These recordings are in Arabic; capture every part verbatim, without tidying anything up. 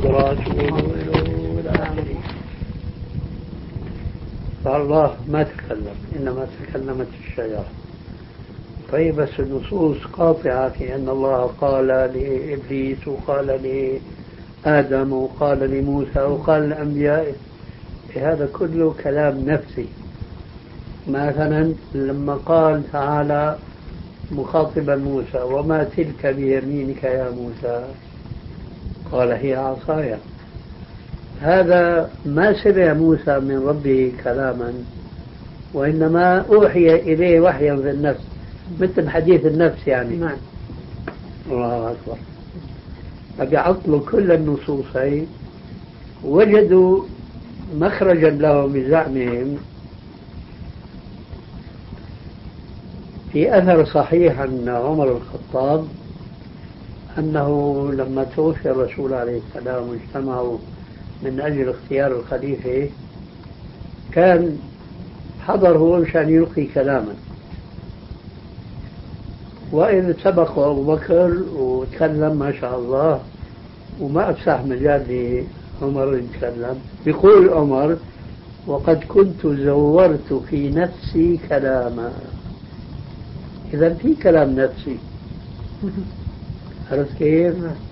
ورسوله إلى آخره. فالله ما تكلم، إنما تكلمت الشجرة. طيب بس النصوص قاطعة في أن الله قال لإبليس وقال لآدم وقال لموسى وقال للأنبياء، هذا كله كلام نفسي. مثلا لما قال تعالى مخاطبا موسى: وما تلك بيمينك يا موسى؟ قال: هي عصاي. هذا ما سمع موسى من ربه كلاما، وإنما أوحي إليه وحيا في النفس، مثل حديث النفس يعني. نعم. الله أكبر. فبيعطلوا كل النصوصين، وجدوا مخرجا له بزعمهم. في أثر صحيح عن عمر الخطاب أنه لما توفي الرسول عليه السلام واجتمعوا من أجل اختيار الخليفة، كان حضر هو مشان يلقي كلاما، وإذ سبق أبو بكر وتكلم ما شاء الله، وما أفسح مجال لعمر يتكلم. بيقول عمر: وقد كنت زورت في نفسي كلاما. إذا في كلام نفسي. عرفت كيف؟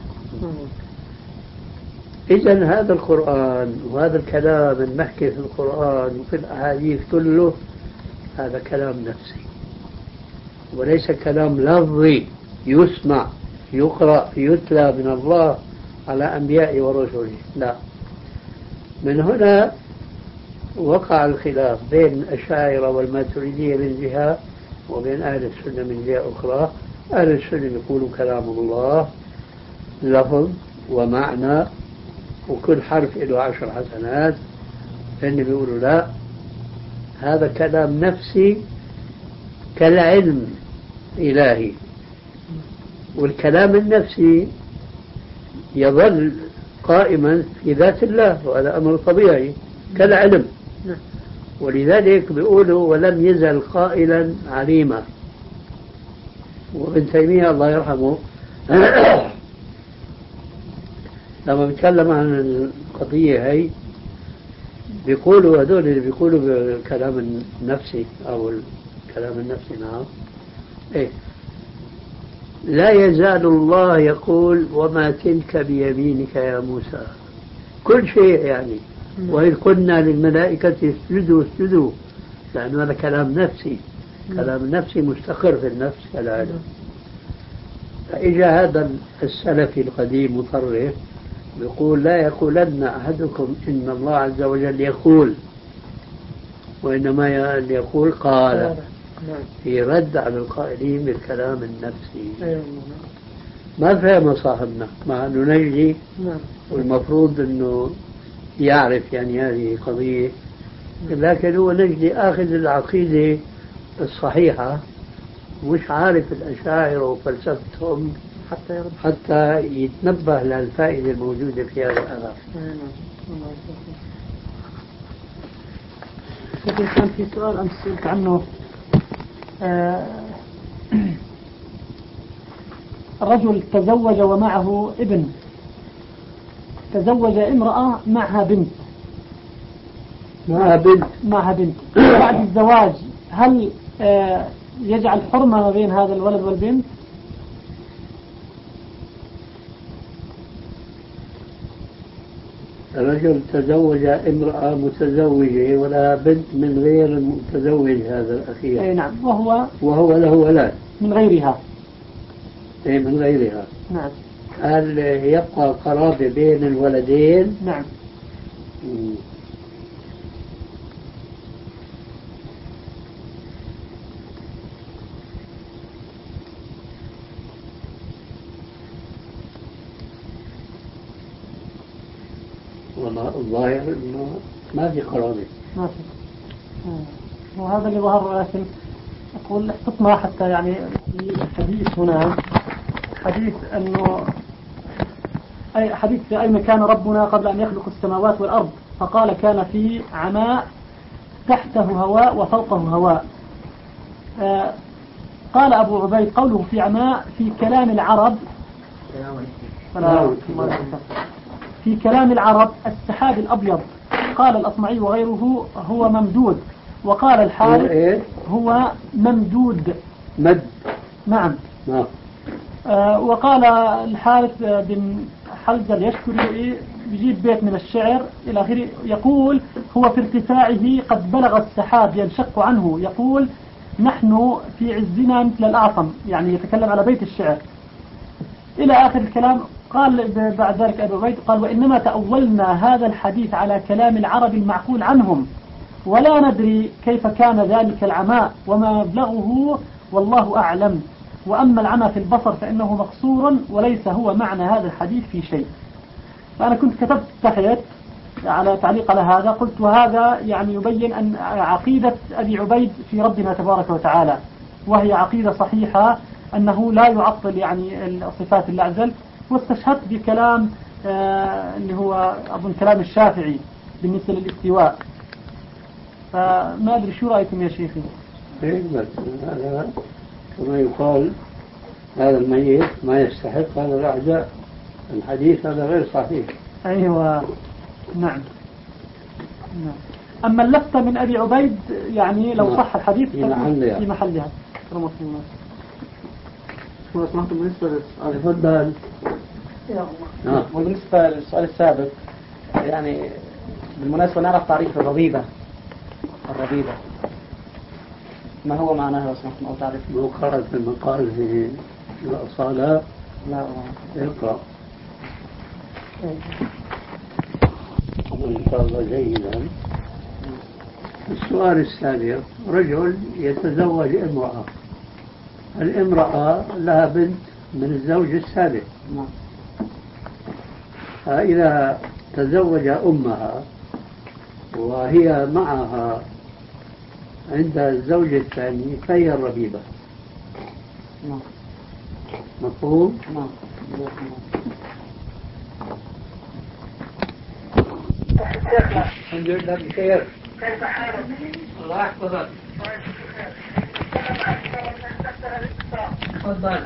إذا هذا القرآن وهذا الكلام المحكي في القرآن وفي الأحاديث كله هذا كلام نفسي، وليس كلام لفظي يسمع يقرأ يتلى من الله على أنبيائه ورسله. لا. من هنا وقع الخلاف بين الأشاعرة والماتريدية من جهة، وبين أهل السنة من جهة أخرى. أهل السنة يقولوا كلام الله لفظ ومعنى، وكل حرف له عشر حسنات. لأن بيقولوا لا، هذا كلام نفسي كالعلم إلهي، والكلام النفسي يظل قائما في ذات الله، وهذا أمر طبيعي كالعلم. ولذلك بيقولوا: ولم يزل قائلا عليما. وابن تيمية الله يرحمه لما بيتكلم عن القضية هي بيقولوا، هذول اللي بيقولوا بالكلام النفسي أو الكلام النفسي، نعم، إيه، لا يزال الله يقول: وما تلك بيمينك يا موسى. كل شيء يعني. وإذ قلنا للملائكة اسجدوا اسجدوا، لأن هذا كلام نفسي. كلام نفسي مستقر في النفس كالعلم. فإجا هذا السلفي القديم مطرف يقول: لا يقولن أحدكم إن الله عز وجل يقول، وإنما يقول قال، في رد على القائلين بالكلام النفسي. ما فهم صاحبنا، مع أنه نجدي والمفروض أنه يعرف يعني هذه قضية، لكن هو نجدي آخذ العقيدة الصحيحة، مش عارف الأشاعرة وفلسفتهم حتى حتى يتنبه للفائدة الموجودة في هذا الأثر. لكن كان في سؤال أمس سئلت عنه. آه الرجل تزوج ومعه ابن، تزوج امرأة معها بنت معها بنت معها بنت بعد الزواج هل آه يجعل حرمة ما بين هذا الولد والبنت؟ الرجل تزوج امرأة متزوجة ولها بنت من غير المتزوج هذا الأخير. أي نعم. وهو وهو له ولد من غيرها. أي من غيرها. نعم. هل يبقى قرابة بين الولدين؟ نعم. مم. والله الظاهر انه ما في قرابة. ما في. وهذا اللي ظهر. لكن اقول حطنا حتى يعني الحديث هنا حديث انه اي حديث في اين كان ربنا قبل ان يخلق السماوات والارض، فقال: كان في عماء تحته هواء وفوقه هواء. آه قال ابو عبيد: قوله في عماء في كلام العرب في كلام العرب السحاب الأبيض. قال الأصمعي وغيره هو ممدود، وقال الحارث إيه؟ هو ممدود مد. نعم. نعم. آه وقال الحارث بن حلزة اليشكري بيجيب بيت من الشعر إلى آخره، يقول هو في ارتفاعه قد بلغ السحاب ينشق عنه، يقول نحن في عزنا مثل الأعصم، يعني يتكلم على بيت الشعر إلى آخر الكلام. قال بعد ذلك أبو عبيد قال وإنما تأولنا هذا الحديث على كلام العرب المعقول عنهم، ولا ندري كيف كان ذلك العماء وما مبلغه والله أعلم، وأما العمى في البصر فإنه مقصور وليس هو معنى هذا الحديث في شيء. فأنا كنت كتبت تحت على تعليق على هذا، قلت وهذا يعني يبين أن عقيدة أبي عبيد في ربنا تبارك وتعالى، وهي عقيدة صحيحة أنه لا يعطل يعني صفات الله عز وجل. واستشهدت بكلام آه اللي هو أظن كلام الشافعي بالنسبة للاستواء. فما أدري شو رأيكم يا شيخي؟ إيه بس هذا كما يقال هذا الميت ما يستحق هذا الأعداء، الحديث هذا غير صحيح. أيوة نعم. نعم. أما اللفتة من أبي عبيد يعني لو صح الحديث في محلها في محلها. لو سمحت بالنسبة للسؤال تفضل. نعم. وبالنسبة للسؤال السابق يعني بالمناسبة نعرف تعريف الربيبة. الربيبة ما هو معناها لو سمحت أو تعرف؟ لو قرأت المقال في الأصالة لا اقرأ إن شاء الله جيدا. السؤال السابق رجل يتزوج امرأة، الامرأة لها بنت من الزوج السابق، فإذا تزوج أمها وهي معها عند الزوج الثاني فهي الربيبة. مفهوم؟ نعم. الحمد لله بخير. كيف حالك؟ الله يحفظك. تفضل.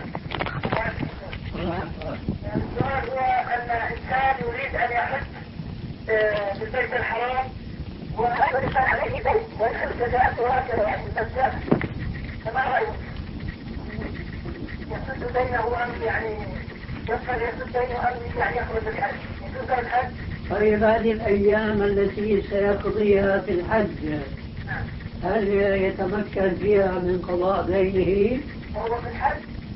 السؤال هو أن إنسان يريد أن يحج في البيت الحرام، وهذا الإنسان عليه بيت ويدخل جزاء وهكذا يعني الزكاة، فما رأيك؟ يسد بينه أم يعني يفعل يسد بينه أم يعني يخرج الحج؟ يسد الحج؟ طيب هذه الأيام التي سيقضيها في الحج هل يتمكن فيها من قضاء دينه؟ وهو في الحج؟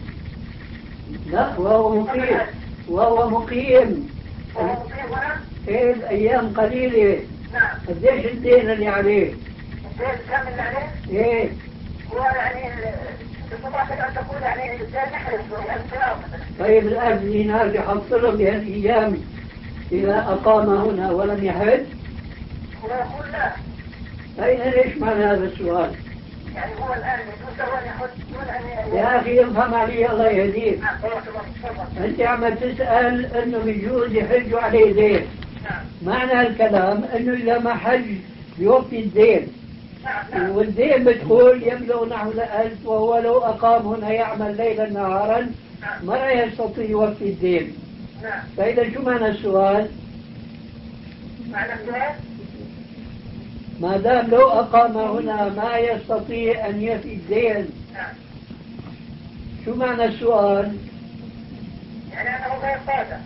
لا وهو مقيم. وهو مقيم. وهو مقيم هنا؟ ايه الأيام قليلة. نعم. قديش الدين اللي عليه؟ الدين كم اللي عليه؟ ايه هو يعني بطبيعة أن تقول يعني الإنسان يحرص الانفراد. طيب الألف دينار يحط له بهالأيام إذا أقام هنا ولم يحج؟ هو يقول لا. أين ليش معنى هذا السؤال؟ يعني هو الآن يجوز له أن يحج دون أن يا أخي افهم علي الله يهديك. نعم. تفضل. أنت عم تسأل إنه بيجوز يحج عليه دين. نعم. معنى الكلام إنه إذا ما حج يوفي الدين. نعم. والدين بتقول يبلغ نحو الألف، وهو لو أقام هنا يعمل ليلا نهارا ما يستطيع يوفي الدين. نعم. فإذا شو معنى السؤال؟ معنى السؤال؟ ما دام لو أقام هنا ما يستطيع أن يفي الدين. نعم. شو معنى السؤال؟ يعني أنه غير قادر.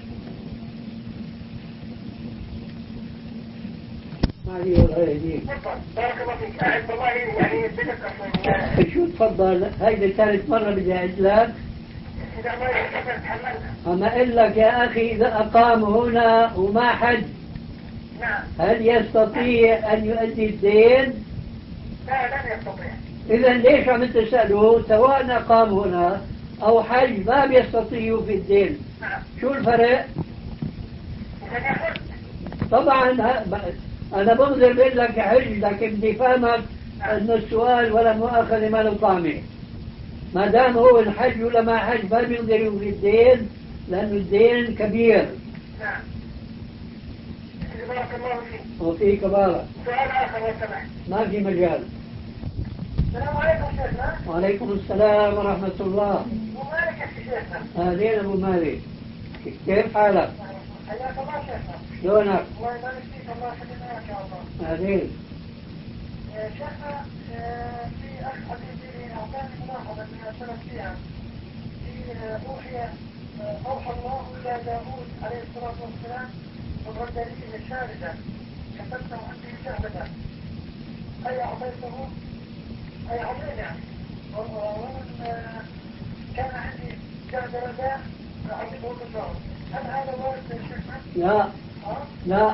ما لي ولا يهديك. تفضل. بارك الله فيك. أعد والله يعني بدك شو تفضل؟ هيدي ثالث مرة بدي أعيد لك. إذا ما يستطيع تحملها. أما أقول لك يا أخي إذا أقام هنا وما حج نعم. هل يستطيع أن يؤدي الدين؟ لا لن يستطيع. إذا ليش عم تسأله سواء أقام هنا أو حج ما بيستطيع في الدين؟ نعم. شو الفرق؟ إذا يحج. طبعا أنا بنظر بقول لك حج، لكن بدي فهمك أن السؤال ولا مؤاخذة ما له طعمة. ما دام هو الحج ولا ما حج ما بيقدر في الدين لأنه الدين كبير. نعم. بارك الله فيك. وفيك بارك. سؤال آخر لو سمحت. ما في مجال. السلام عليكم شيخنا. وعليكم السلام ورحمة الله. أبو مالك يا شيخنا. أهلين أبو مالك، كيف حالك؟ حياك الله شيخنا. شلونك؟ الله يبارك فيك، الله يخلينا إياك يا الله. أهلين. شيخنا في أخ حبيبي أعطاني ملاحظة من أسألك فيها. في أوحي أوحى الله إلى داوود عليه الصلاة والسلام وضرب لي شاهدا كتبته عندي شهادة أي أعطيته أي عظيم يعني. ومن كان عندي شهادة رداء أعطيه بالله. هل هذا وارد يا شيخنا؟ لا. ها؟ لا.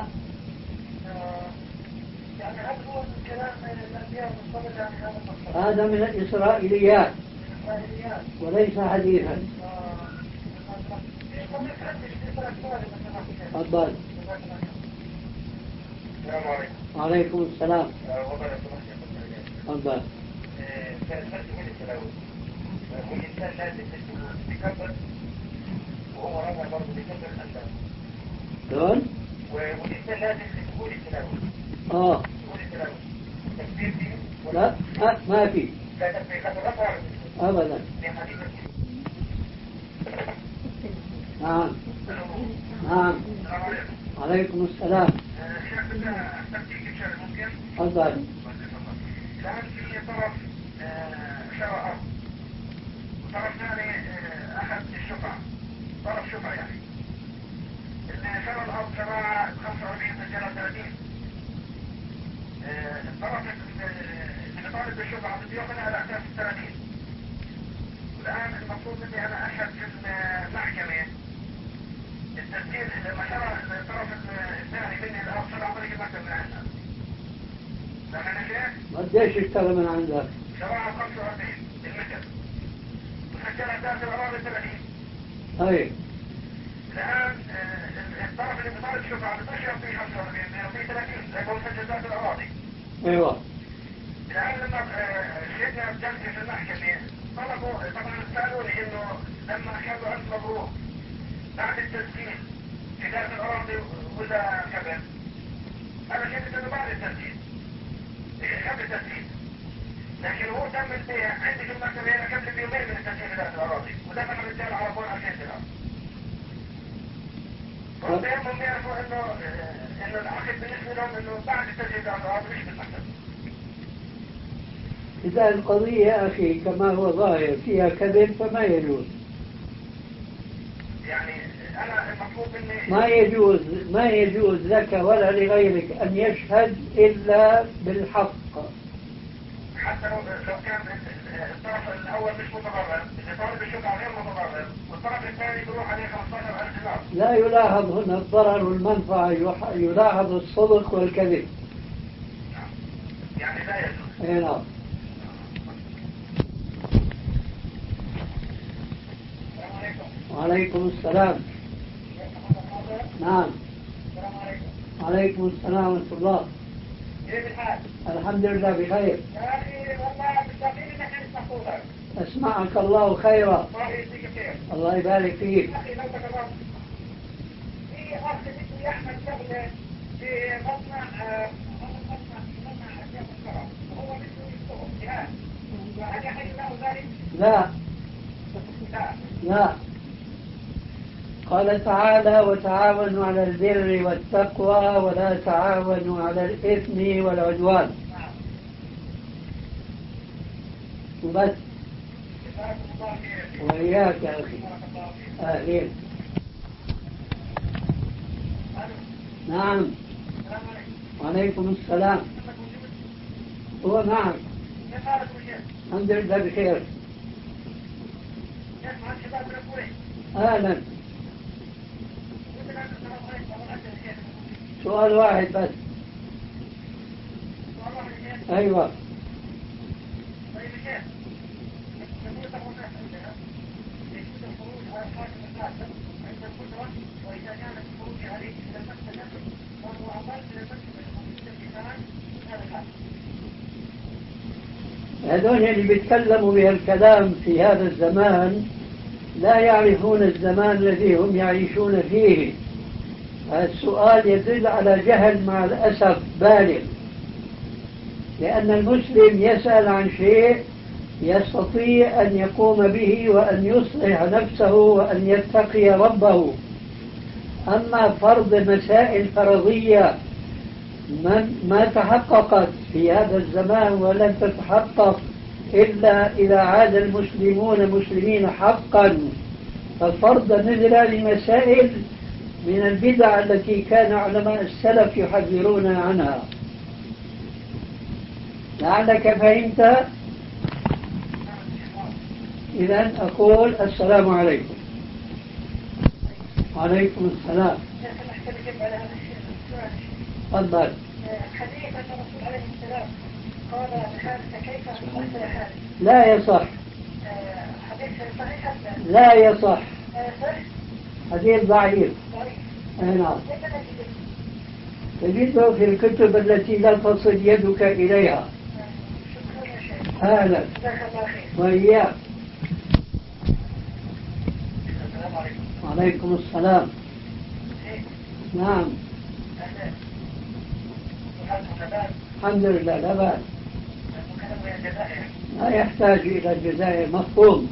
يعني هل هو من كلام الأنبياء المصطلح يعني هذا المصطلح؟ هذا من الإسرائيليات الإسرائيليات. وليس حديثا. تفضل. السلام عليكم. وعليكم السلام. تفضل. والإنسان لازم يكبر وهو راجع برضه بيكبر الأندام. دول؟ والإنسان لازم يقول التلاوة. آه. يقول التلاوة. تكبير فيه؟ لا ما, ما في. لا تكبير خد الرفع أبدا. نعم. نعم. عليكم السلام. تفضل. كان في طرف شرع أرض وطرف ثاني أحد الشفع، طرف شفع يعني. اللي شرع الأرض شرع خمسة وأربعين سجلة ثلاثين. الطرف اللي طالب بالشفع بدي يأخذ على أساس الثلاثين. والآن المفروض إني أنا أشهد في المحكمة التسجيل لما شرع الطرف الثاني مني الأرض شرع طريق المكتب من عندنا. لما نشأ قديش اشترى من عندك؟ شرع خمسة وأربعين المتر وسجل أساس الأراضي ثلاثين. أي. الآن الطرف اللي بطالب شفعة بتشرب فيه خمسة وأربعين فيه ثلاثين لأنه سجل أساس الأراضي. أيوة. الآن لما شهدنا الجلسة في المحكمة طلبوا طبعا سألوني إنه لما أشهدوا ألف مبروك بعد التسجيل في ذات الأراضي ولا كبر. أنا شهدت إنه بعد التسجيل قبل التسجيل، لكن هو تم البيع عندي في المكتبة هنا قبل بيومين من التسجيل في ذات الأراضي ودفع الرجال على طول عشان درهم. وبينهم يعرفوا إنه إنه العقد بالنسبة لهم إنه بعد التسجيل ذات الأراضي مش في المكتب. إذا القضية يا أخي كما هو ظاهر فيها كذب فما يجوز. يعني أنا المطلوب مني ما يجوز ما يجوز لك ولا لغيرك أن يشهد إلا بالحق. حتى لو لو كان الطرف الأول مش متضرر، اللي طالب الشفعة غير متضرر، والطرف الثاني بيروح عليه خمسة عشر ألف دينار. لا يلاحظ هنا الضرر والمنفعة، يلاحظ الصدق والكذب. يعني لا يجوز. أي نعم. السلام عليكم. وعليكم السلام. نعم. السلام عليكم. وعليكم السلام ورحمة الله. كيف الحال؟ الحمد لله بخير. يا أخي والله مستقيم إنك نسمع صوتك. أسمعك الله خيرا. الله يجزيك خير. الله يبارك فيك. أخي لو تكرمت. في أخ اسمه يحمد شغلة في مصنع مصنع مصنع أشياء مسكرة وهو مثله يشتغل جهاز. وهل يحل له ذلك؟ لا. لا. لا. قال تعالى وتعاونوا على البر والتقوى ولا تعاونوا على الإثم والعدوان. وبس. وإياك يا أخي. أهلين. نعم. وعليكم السلام. هو نعم. الحمد لله بخير. أهلا. سؤال واحد بس. أيوة. هذول اللي بيتكلموا بهالكلام في هذا الزمان لا يعرفون الزمان الذي هم يعيشون فيه. السؤال يدل على جهل مع الأسف بالغ، لأن المسلم يسأل عن شيء يستطيع أن يقوم به وأن يصلح نفسه وأن يتقي ربه. أما فرض مسائل فرضية من ما تحققت في هذا الزمان ولن تتحقق إلا إذا عاد المسلمون مسلمين حقا، فالفرض مثل هذه المسائل من البدع التي كان علماء السلف يحذرون عنها. لعلك فهمت؟ إذن أقول السلام عليكم. وعليكم السلام. تفضل. حديث أن الرسول عليه السلام قال بحالك كيف أصبح حالك؟ لا يصح. حديث صحيح حتى؟ لا يصح. صحيح؟ حديث ضعيف. ضعيف. نعم. تجده في الكتب التي لا تصل يدك إليها. شكرا يا شيخ. أهلا. جزاك الله خير. وإياك. السلام عليكم. وعليكم السلام. نعم. الحمد لله لا بأس. لا يحتاج إلى الجزائر مفهوم.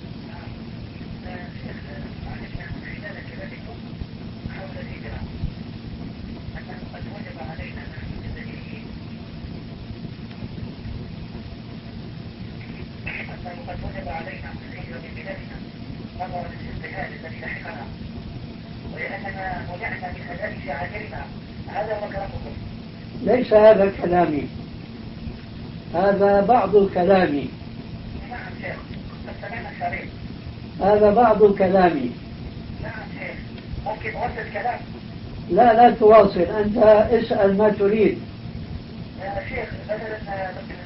قد وجب علينا الهجرة من بلادنا نظرا للاستهلاك الذي لحقنا ولأننا وجعنا من أداء شعائرنا. هذا هو كلامكم؟ ليس هذا كلامي، هذا بعض كلامي. نعم شيخ، قد سمعنا الشريط. هذا بعض كلامي. نعم شيخ، ممكن أوصل كلام؟ لا لا تواصل، أنت اسأل ما تريد. يا شيخ مثلا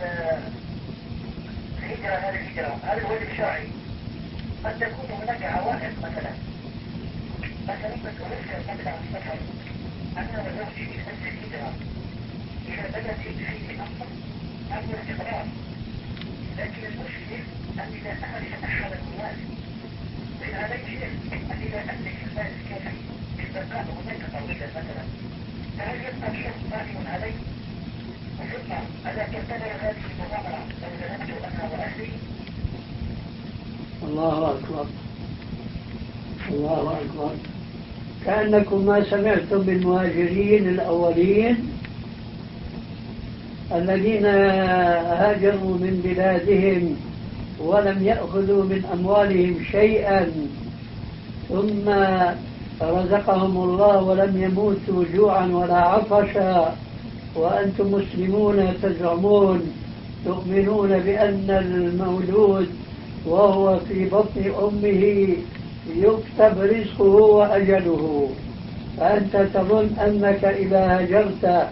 الهجرة هذه الهجرة هذا الواجب الشرعي قد تكون هناك عوائق مثلا مثلا تذكر مثلا السفر أنا وزوجي من نفس الهجرة إذا بدأت فيه الأمر أو الاستقرار، لكن المشكلة أن إذا أملك أحد الناس من عليه أن إذا أملك المال الكافي للبقاء هناك طويلا مثلا، فهل يبقى الشخص قائم عليه؟ وثم ألا تعتبر هذه المغامرة لو ذهبت أنا وأهلي؟ الله أكبر الله أكبر. كأنكم ما سمعتم بالمهاجرين الأولين الذين هاجروا من بلادهم ولم يأخذوا من أموالهم شيئا ثم رزقهم الله ولم يموتوا جوعا ولا عطشا، وأنتم مسلمون تزعمون تؤمنون بأن المولود وهو في بطن أمه يكتب رزقه وأجله، فأنت تظن أنك إذا هاجرت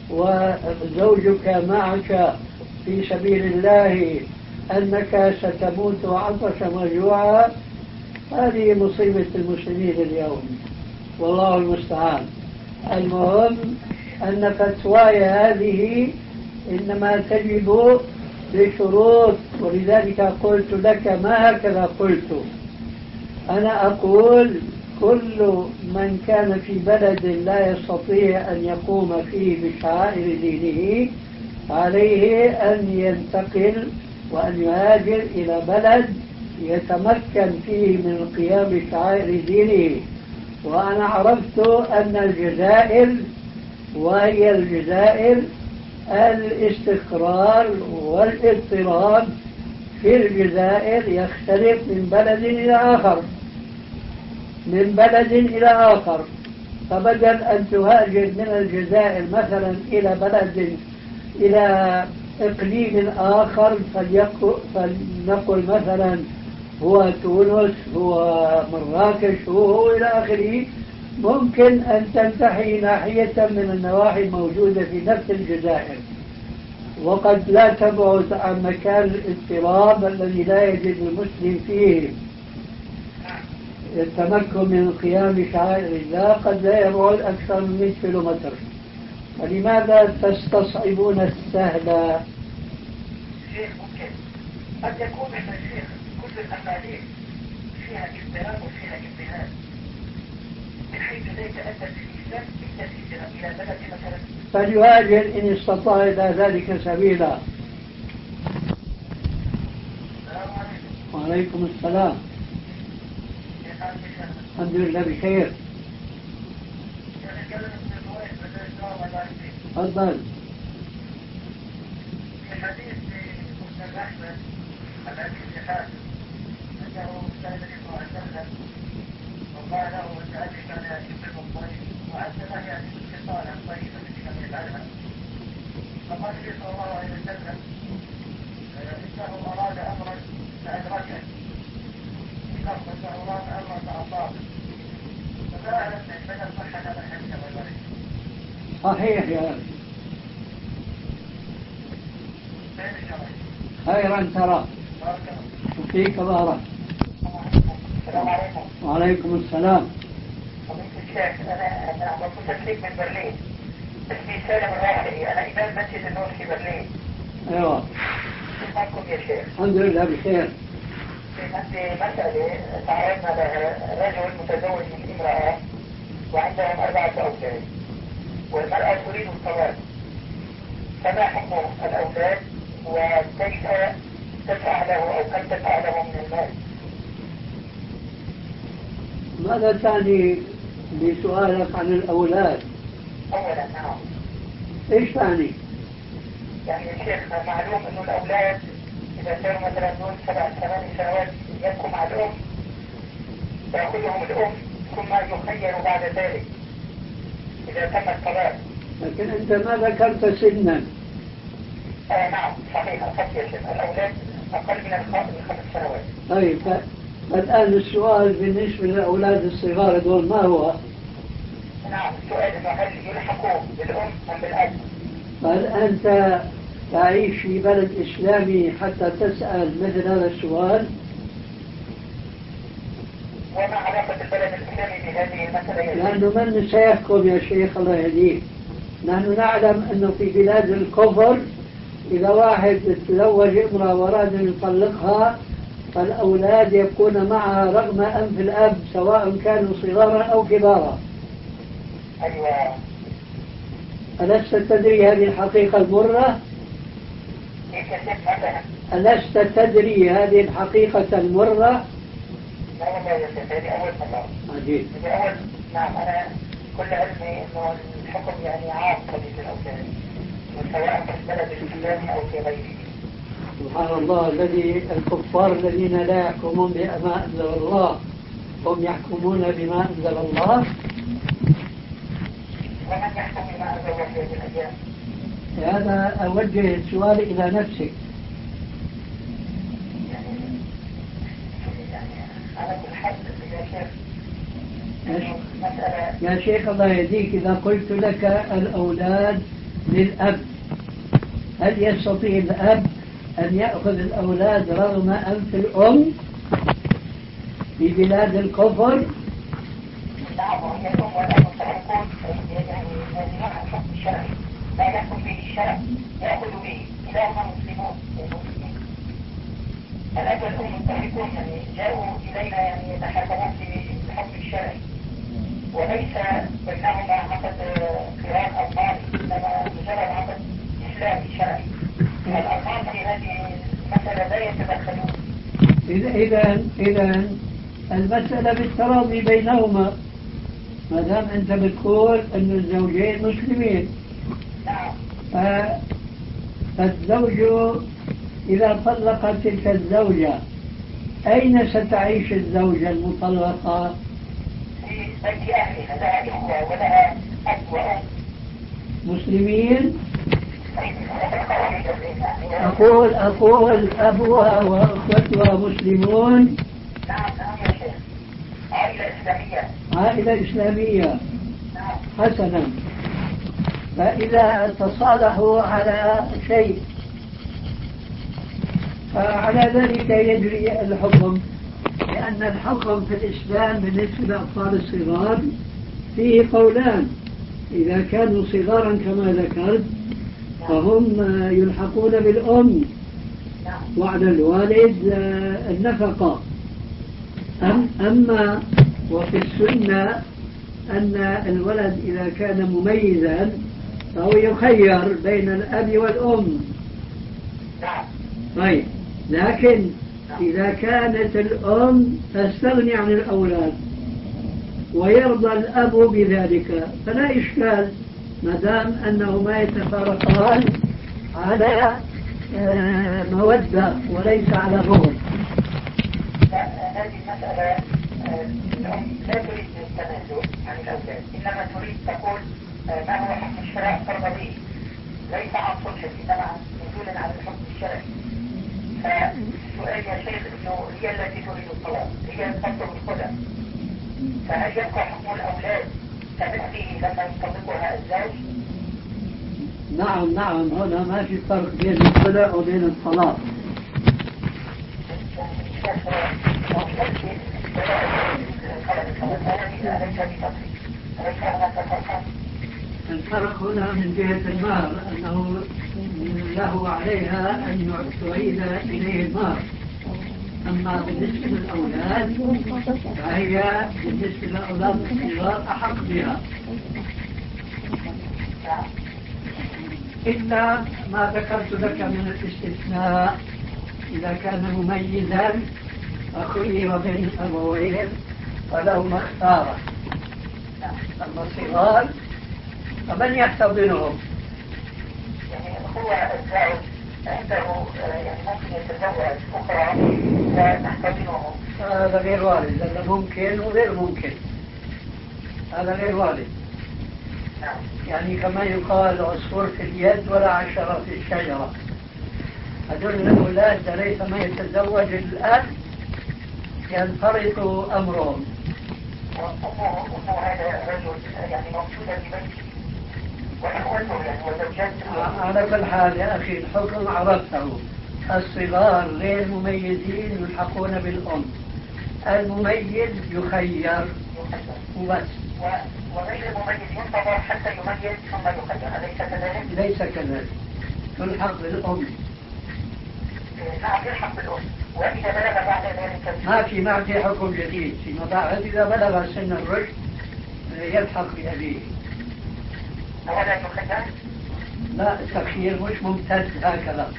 وزوجك معك في سبيل الله أنك ستموت عطشا وجوعا. هذه مصيبة المسلمين اليوم والله المستعان. المهم أن فتواي هذه إنما تجب بشروط، ولذلك قلت لك ما هكذا قلت. أنا أقول كل من كان في بلد لا يستطيع أن يقوم فيه بشعائر دينه عليه أن ينتقل وأن يهاجر إلى بلد يتمكن فيه من القيام بشعائر دينه. وأنا عرفت أن الجزائر وهي الجزائر الاستقرار والاضطراب في الجزائر يختلف من بلد إلى آخر من بلد إلى آخر. فبدل أن تهاجر من الجزائر مثلا إلى بلد إلى إقليم آخر فلنقل مثلا هو تونس هو مراكش هو إلى آخره، ممكن أن تنتهي ناحية من النواحي الموجودة في نفس الجزائر، وقد لا تبعد عن مكان الاضطراب الذي لا يجد المسلم فيه التمكن من قيام شعائر الله، قد لا يبعد أكثر من مئة كيلومتر. فلماذا تستصعبون السهل؟ شيخ ممكن قد يكون احنا الشيخ كل الأقاليم فيها اضطراب وفيها اجتهاد بحيث لا يتأثر في الإسلام إلا في إلى بلد مثلا. فليهاجر إن استطاع إلى ذلك سبيلا. السلام عليكم. وعليكم السلام. الحمد لله بخير. تفضل. في حديث مسلم أحمد عن أبي الجحاف أنه سأل النبي صلى الله عليه وسلم وقال له وسألك كان يحب الطيب وعندما يأتي خصالا طيبة التي لم يفعلها فقال النبي صلى الله عليه وسلم إنه أراد أمرا فأدركه إنه أراد أمرا فأصابه فما أعلم من بدل صحة هذا الحديث ولا لا. صحيح يا أخي. خيرا ترى وفيك بارك. السلام عليكم. وعليكم السلام. فضيلة الشيخ أنا أنا مبسوط تشريك من برلين اسمي سالم الراحلي أنا إمام مسجد النور في برلين. أيوة. كيف حالكم يا شيخ؟ الحمد لله بخير. عندي مسألة تعرضنا لها رجل متزوج من امرأة وعندهم أربعة أولاد والمرأة تريد الطلاق فما حكم الأولاد وكيف تدفع له أو كم تدفع له من المال؟ ماذا تعني بسؤالك عن الأولاد؟ أولا نعم. إيش تعني؟ يعني يا شيخ معلوم أنه الأولاد إذا كانوا مثلا دون سبع ثمان سنوات يبقوا مع الأم تأخذهم الأم ثم يخير بعد ذلك إذا تم الطلاق. لكن أنت ما ذكرت سنا. آه نعم صحيح أخذت يا شيخ الأولاد أقل من الخمس سنوات. طيب الآن السؤال بالنسبة للأولاد الصغار دول ما هو؟ نعم السؤال إنه هل يلحقوا بالأم أم بالأب؟ هل أنت تعيش في بلد إسلامي حتى تسأل مثل هذا السؤال؟ وما علاقة البلد الإسلامي بهذه المسألة؟ لأنه من سيحكم يا شيخ الله يهديك؟ نحن نعلم أنه في بلاد الكفر إذا واحد تزوج امرأة وأراد أن يطلقها فالأولاد يكون معها رغم أنف الأب سواء كانوا صغارا أو كبارا. أيوة. ألست تدري هذه الحقيقة المرة؟ ألست تدري هذه الحقيقة المرة؟ لا والله يا شيخ هذه أول مرة. عجيب. هذه أول نعم أنا كل علمي إنه الحكم يعني عام قضية الأولاد سواء في البلد الإسلامي أو في غيره. سبحان الله الذي الكفار الذين لا يحكمون بما أنزل الله هم يحكمون بما أنزل الله. ومن يحكم بما أنزل الله في هذه الأيام؟ هذا أوجه السؤال إلى نفسك. يعني يعني على كل حال يا شيخ مسألة يا شيخ الله يهديك إذا قلت لك الأولاد للأب هل يستطيع الأب أن يأخذ الأولاد رغم أنف الأم في بلاد الكفر؟ نعم وهي الأم والأب مستحقون يعني يزنون عن حكم الشرع لا يحكم به الشرع يأخذ به إذا هم مسلمون الأب والأم مستحقون يعني جاءوا إلينا يعني يتحكمون في الحكم الشرعي وليس بينهما عقد قران ألماني إنما مجرد عقد إسلامي شرعي. الألمان في هذه المسألة لا يتدخلون. إذا إذا إذا المسألة بالتراضي بينهما ما دام أنت بتقول أن الزوجين مسلمين. نعم. فالزوج إذا طلق تلك الزوجة أين ستعيش الزوجة المطلقة؟ في بيت أهلها لها إخوة ولها أب وأم مسلمين. أقول أقول أبوها وأخوتها مسلمون. نعم نعم يا شيخ عائلة إسلامية. عائلة إسلامية. نعم. حسنا فإذا تصالحوا على شيء فعلى ذلك يجري الحكم لأن الحكم في الإسلام بالنسبة للأطفال الصغار فيه قولان إذا كانوا صغارا كما ذكرت فهم يلحقون بالأم وعلى الوالد النفقة. أم أما وفي السنة أن الولد إذا كان مميزا فهو يخير بين الأب والأم. طيب لكن إذا كانت الأم تستغني عن الأولاد ويرضى الأب بذلك فلا إشكال ما دام أنهما يتفارقان على آه، مودة وليس على بغض. هذه المسألة الأم لا تريد التنازل عن الأولاد، إنما تريد تقول ما هو حكم الشرع التربوي، ليس عن صلح إنما عن نزول عن الحكم الشرعي. فالسؤال يا شيخ إنه هي التي تريد الطلاق، هي تطلب الخلع، فهل يبقى حكم الأولاد كمثله لما يطلقها الزوج؟ نعم نعم، هنا ما في فرق بين الخلع وبين الطلاق. الفرق هنا من جهة المهر، أنه له عليها أن تعيد إليه المهر. أما بالنسبة للأولاد فهي بالنسبة للأولاد الصغار أحق بها، إلا ما ذكرت لك من الاستثناء إذا كان مميزا أخوي وبين أبوين فلهما اختارا. أما الصغار فمن يحتضنهم؟ يعني هو الزوج عنده يعني ممكن يتزوج أخرى ونحتضنهم. هذا غير وارد، هذا ممكن وغير ممكن، هذا غير وارد. يعني كما يقال عصفور في اليد ولا عشرة في الشجرة. هذول الأولاد ليس ما يتزوج الآن ينفرط أمرهم. وأمه هذا الرجل يعني موجودة ببيته وإخوته يعني وزوجاته. على كل حال يا أخي الحكم عرفته، الصغار غير مميزين يلحقون بالأم، المميز يخير وبس. وغير المميز ينتظر حتى يميز ثم يخير، أليس كذلك؟ ليس كذلك، تلحق بالأم. نعم يلحق بالأم، وإذا بلغ بعد ذلك ما في ما في حكم جديد، فيما بعد إذا بلغ سن الرشد يلحق بأبيه. ولا يخير؟ لا، التخيير مش ممتد هكذا.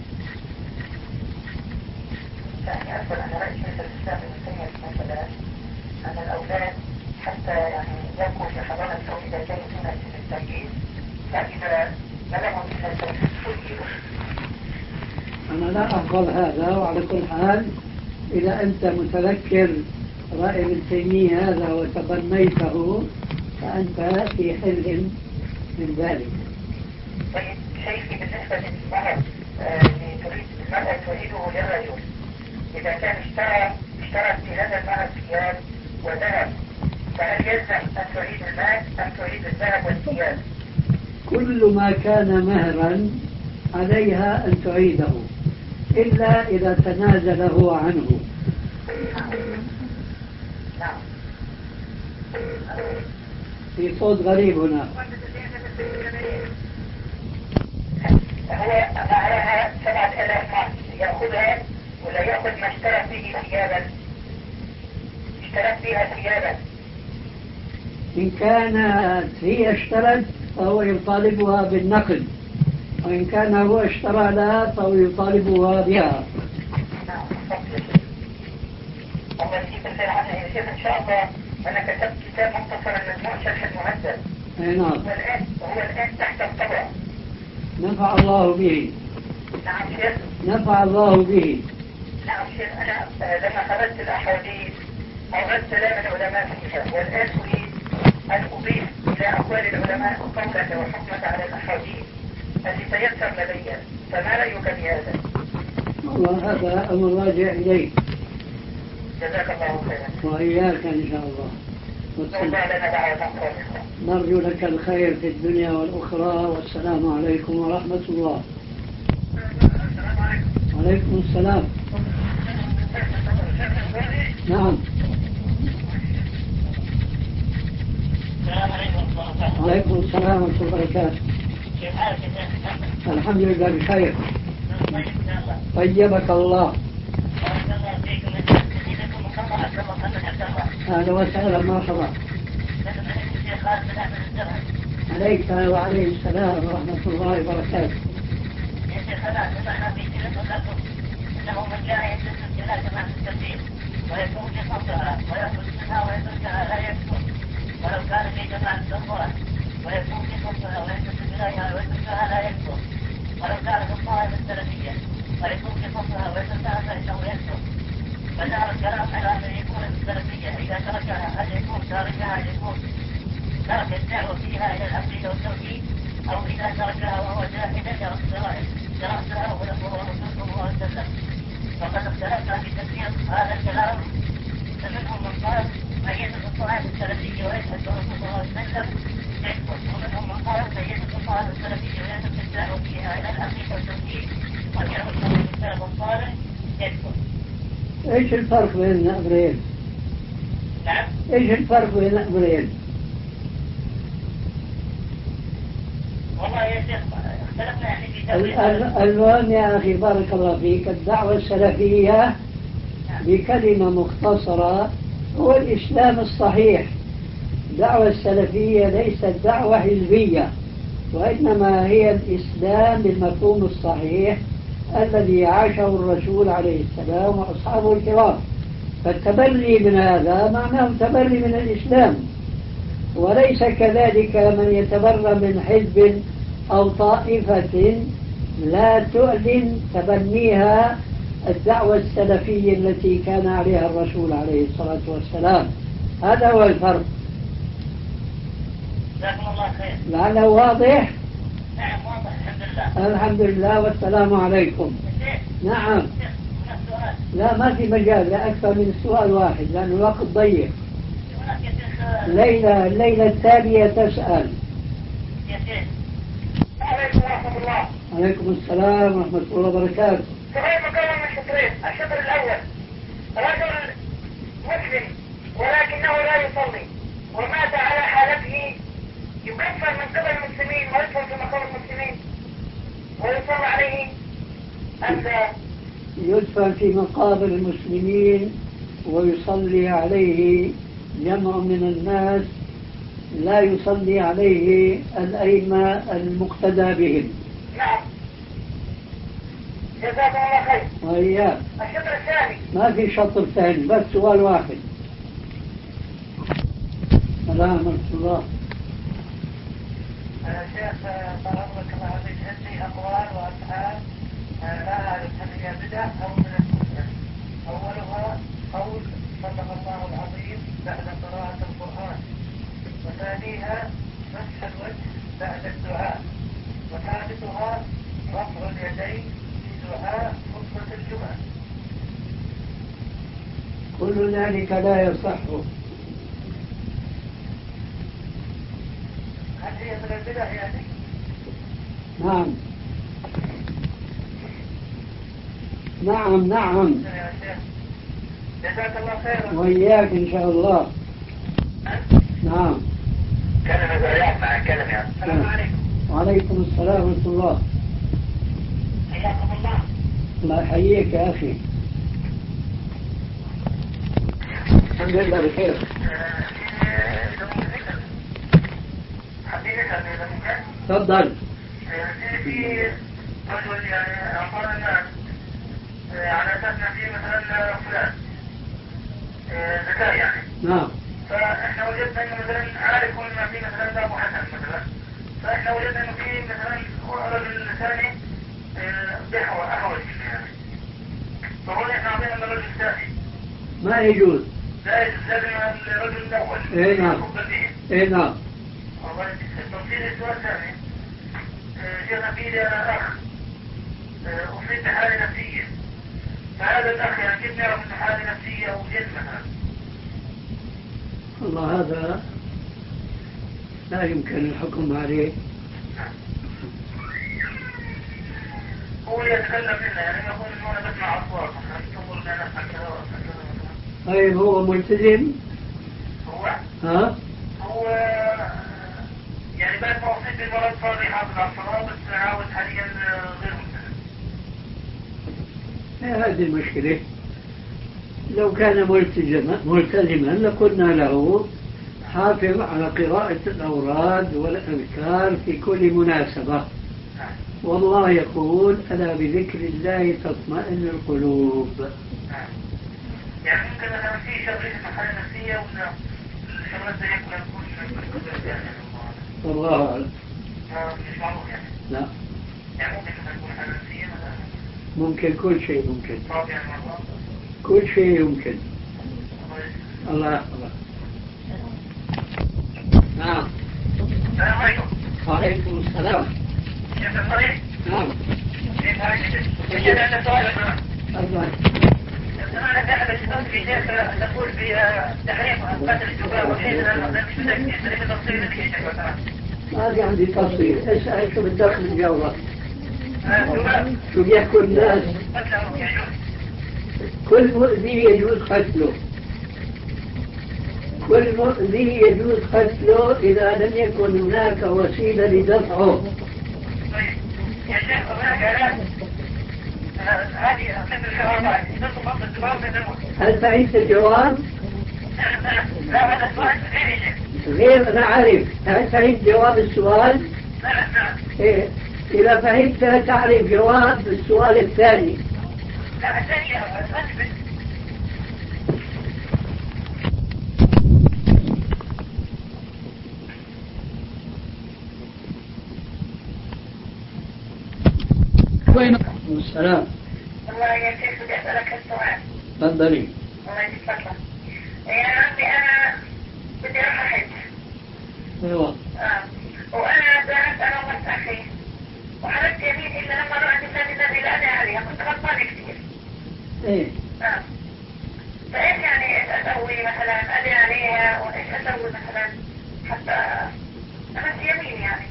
يعني أقول أنا رأيت شيخ الإسلام ابن تيمية مثلا أن الأولاد حتى يعني يبقوا في حضانة أو إذا كانوا دون سن التمييز، فإذا بلغوا سن التمييز سجلوا. أنا لا أفضل هذا، وعلى كل حال إذا أنت متذكر رأي ابن تيمية هذا وتبنيته فأنت في حل من ذلك. طيب شيخي بالنسبة للمرأة اللي تريد المرأة تريده للرجل، إذا كان اشترى اشترى في هذا المال ثياب وذهب، فهل يلزم أن تعيد المال أم تعيد الذهب والثياب؟ كل ما كان مهرا عليها أن تعيده إلا إذا تنازل هو عنه. نعم. في صوت غريب هنا. هو معها سبعة آلاف مارك يأخذها ولا يأخذ ما اشترى فيه ثيابا؟ اشترت فيها ثيابا. إن كانت هي اشترت فهو يطالبها بالنقد، وإن كان هو اشترى لها فهو يطالبها بها. نعم. الله يجيب الخير عنه يا شيخ إن شاء الله. أنا كتبت كتاب مختصر المجموع شرح المهذب. أي نعم. والآن هو الآن تحت الطبع. نفع الله به. نعم شيخ. نفع الله به. نعم شيخ، أنا لما خرجت الأحاديث أوردت كلام العلماء فيها، والآن أريد أن أضيف إلى أقوال العلماء قولك وحكمك على الأحاديث التي تيسر لدي، فما رأيك بهذا؟ والله هذا أمر راجع إليك. جزاك الله خيرا. وإياك إن شاء الله. والله لنا دعوة صالحة. نرجو لك الخير في الدنيا والأخرى، والسلام عليكم ورحمة الله. السلام عليكم. وعليكم السلام. نعم. السلام عليكم. وعليكم السلام ورحمة الله وبركاته. كيف حالك يا الحمد لله بخير. طيبك الله. أهلا وسهلا مرحبا. عليك وعليه السلام ورحمة الله وبركاته. يا شيخ أنا سمعنا في كلمة لكم أنه من جاء يجلس الجنازة مع التسبيح ويكون في صوتها ويخرج منها ويتركها لا يكفر ولو كان في جماعة الصلاة، ويكون في صفها ويكتب إليها ويكتبها لا يكتب ولو كانت الطائفة السلفية ويكون في صفها ويكتبها فإنه يكتب فجعل الكلام على أن يكون السلفية إذا تركها هل يكون تاركها هل يكون ترك الدعوة فيها إلى العقيدة والتوحيد أو إذا تركها وهو جاهل درسها ونفوه رسول الله صلى الله عليه وسلم فقد اختلفنا في تفسير هذا الكلام فمنهم من قال ميزة الطائفة السلفية ويشهد رسول الله صلى الله عليه وسلم يكفر ومنهم من قال ميزة الطائفة السلفية ويشهد الدعوة فيها إلى العقيدة والتوحيد وجعل السلف الصالح يكفر. ايش الفرق بين الأمرين؟ نعم. ايش الفرق بين الأمرين؟ والله يا شيخ اختلفنا يعني في تفسير. المهم يا أخي بارك الله فيك الدعوة السلفية بكلمة مختصرة هو الإسلام الصحيح. الدعوة السلفية ليست دعوة حزبية وإنما هي الإسلام بالمفهوم الصحيح الذي عاشه الرسول عليه السلام وأصحابه الكرام. فالتبري من هذا معناه تبري من الإسلام وليس كذلك من يتبرى من حزب أو طائفة لا تعلن تبنيها الدعوة السلفية التي كان عليها الرسول عليه الصلاة والسلام. هذا هو الفرق. جزاكم الله خير. لعله واضح؟ نعم واضح الحمد لله. الحمد لله والسلام عليكم. نعم. لا ما في مجال لا أكثر من سؤال واحد لأن الوقت ضيق. ليلى الليلة التالية تسأل. عليكم ورحمة الله. عليكم السلام ورحمة الله وبركاته. سؤال مكون من شطرين. الشطر الأول رجل مسلم ولكنه لا يصلي ومات على حالته يكفر من قبل المسلمين ويدخل في مقام المسلمين ويصلى عليه أنت يدفن في مقابر المسلمين ويصلي عليه جمع من الناس لا يصلي عليه الأئمة المقتدى بهم. نعم. جزاكم الله خير. وإياك. الشطر الثاني. ما في شطر ثاني بس سؤال واحد. السلام ورحمة الله. شيخ طلبك الله فيك عندي أقوال وأفعال لا أعرف هل هي بدع أو من السنة. أولها قول صدق الله العظيم بعد قراءة القرآن وثانيها مسح الوجه بعد الدعاء وثالثها رفع اليدين في دعاء خطبة الجمعة. كل ذلك لا يصح. هل هي من البدع يعني؟ نعم نعم نعم. يا شيخ جزاك الله خيرا. وإياك إن شاء الله. نعم. كلمة زريعة مع كلمة. السلام عليكم. وعليكم السلام ورحمة الله. حياكم الله. الله يحييك يا أخي. الحمد لله بخير. تفضل. في رجل يعني أعطانا الناس على أساس نحكي مثلا فلان ذكاء يعني. نعم. فإحنا وجدنا إنه مثلا عارف ما في مثلا أبو حسن مثلا فإحنا وجدنا إنه في مثلا رجل ثاني بحوى أحوج يعني فهون إحنا عطينا من الرجل الثاني. ما يجوز. لا يجوز لازم الرجل الأول. إيه نعم. إيه نعم. والله تفصيل السؤال الثاني شيخنا في لي أنا أخ أصيب بحالة نفسية فهذا الأخ يعني كيف نعرف إنه حالة نفسية أو جد مثلا؟ والله هذا لا يمكن الحكم عليه. هو يتكلم لنا يعني يقول إنه أنا بسمع أصوات مثلا تقول لنا نفعل كذا وأفعل كذا مثلا. طيب هو ملتزم؟ هو؟ ها؟ هو يعني بعد ما أصيب بالمرض صار يحافظ على الصلاة بس عاود حاليا غير ملتزم. هذه المشكلة. لو كان ملتزما ملتزما لقلنا له حافظ على قراءة الأوراد والأذكار في كل مناسبة. والله يقول ألا بذكر الله تطمئن القلوب. يعني ممكن مثلا في شغلة حالة نفسية ولا الشغلات زي كلها تكون والله أعلم. مش معروف يعني. لا يعني ممكن تكون حنفية ممكن كل شيء ممكن. رابعا مرة. كل شيء يمكن. الله يحفظك. نعم. السلام عليكم. وعليكم السلام. كيف الطريق؟ نعم. كيف حالك؟ يجب أن سؤال أربعة. أنا ذهب الشيطان في ذلك تقول في تحريم قتل الجبال وحين أنا لم يتذكر ليس تفصيل الشيء ما في عندي تفصيل. اسأل شو بالدخل الجواب. شو بيحكوا الناس؟ كل مؤذي يجوز قتله. كل مؤذي يجوز قتله إذا لم يكن هناك وسيلة لدفعه. طيب يا شيخ هناك علاج هذه قسم الشوارع يدخل مصر الجواب من الموت. هل فهمت الجواب؟ لا هذا السؤال غير يا شيخ. غير أنا عارف. هل فهمت جواب السؤال؟ لا لا إيه. إذا فهمت تعرف جواب السؤال الثاني. لا الثانية أثبت. وين؟ السلام. الله يا شيخ بدي أسألك السؤال. تفضلي. الله يتفضل. يا عمي أنا بدي أروح أحج. ايوه. آه. وأنا ذهبت أنا ومرت أخي وحلفت يمين إلا لما رأت النبي الذي لا أدري عليها كنت غلطانة كثير. ايه. آه. فإيش يعني إيش أسوي مثلا أدري عليها وإيش أسوي مثلا حتى أمس يمين يعني.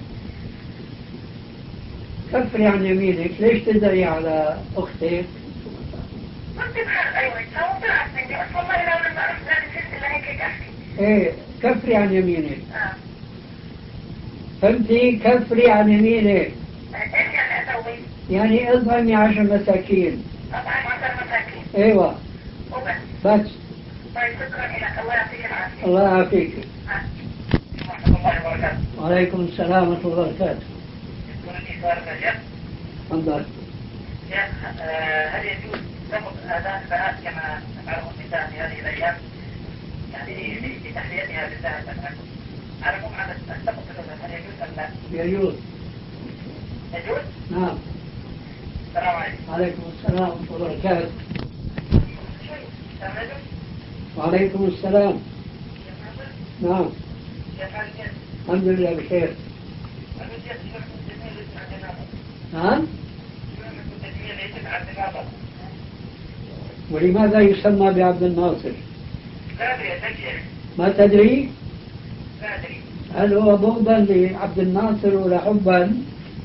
كفري عن يمينك. ليش تدعي على أختك؟ كنت بحر أيوة هو طلعت مني بس والله لو لما رحت لا نسيت إلا هيك أحكي. ايه كفري عن يمينك. آه. فهمتي؟ كفري عن يمينك. إيش يعني أسوي؟ يعني اضمني عشر مساكين. أطعم عشر مساكين. ايوه. وبس. بس. طيب شكرا لك الله يعطيك العافية. الله يعافيك. آه. ورحمة الله وبركاته. وعليكم السلام ورحمة الله وبركاته. يقولني سؤال مجال. تفضل. شيخ هل يجوز ضبط آذان البنات كما تفعله النساء في هذه الأيام؟ يعني لتحليتها بالله مثلا. على مو على الضبط هل يجوز أم لا؟ يجوز. يجوز؟ نعم. السلام عليكم. وعليكم السلام ورحمة الله وبركاته. شوي. السلام عليكم. وعليكم السلام. كيف حالك؟ نعم. كيف حالك؟ الحمد لله بخير. أنا جيت شو التدمير اللي اسمه جنابه. نعم. شو التدمير اللي اسمه عبد الناصر. ولماذا يسمى بعبد الناصر؟ لا أدري أتذكر. ما تدري؟ لا أدري. هل هو بغضا لعبد الناصر ولا حبا؟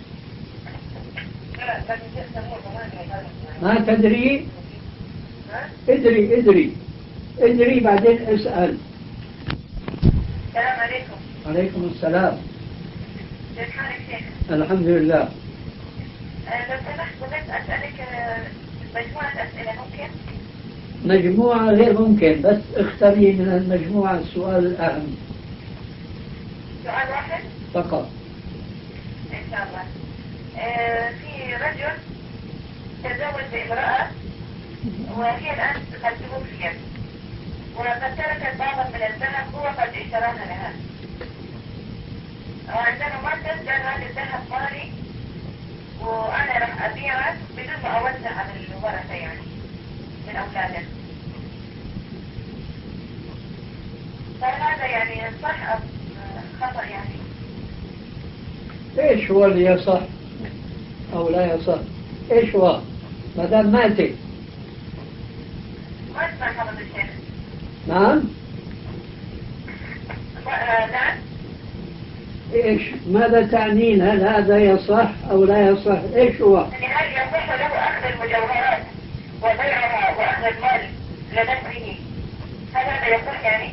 لا لكن شيخ سموه كمان. ما تدري؟ ها؟ ادري ادري ادري بعدين اسأل. السلام عليكم. عليكم السلام. كيف حالك شيخ؟ الحمد لله. لو سمحت بدك أسألك مجموعة أسئلة ممكن؟ مجموعة غير ممكن بس اختاري من المجموعة السؤال الأهم. سؤال واحد؟ فقط. إن شاء الله. آه في رجل تزوج بامرأة وهي الآن قد توفيت وقد تركت بعضا من الذهب هو قد اشتراها لها. وعندنا مركز قال هذا الذهب مالي وأنا راح أبيعه بدون ما أوزع على الورثة يعني من أولاده. فهذا يعني صح أو خطأ يعني؟ ايش هو اللي يصح او لا يصح؟ ايش هو؟ ما دام ماتت. ما اسمع حضرتك الشيخ. نعم. نعم. ايش ماذا تعنين؟ هل هذا يصح او لا يصح؟ ايش هو؟ يعني هل يصح له أخذ المجوهرات وبيعها وأخذ المال لنفسه؟ هل هذا يصح يعني؟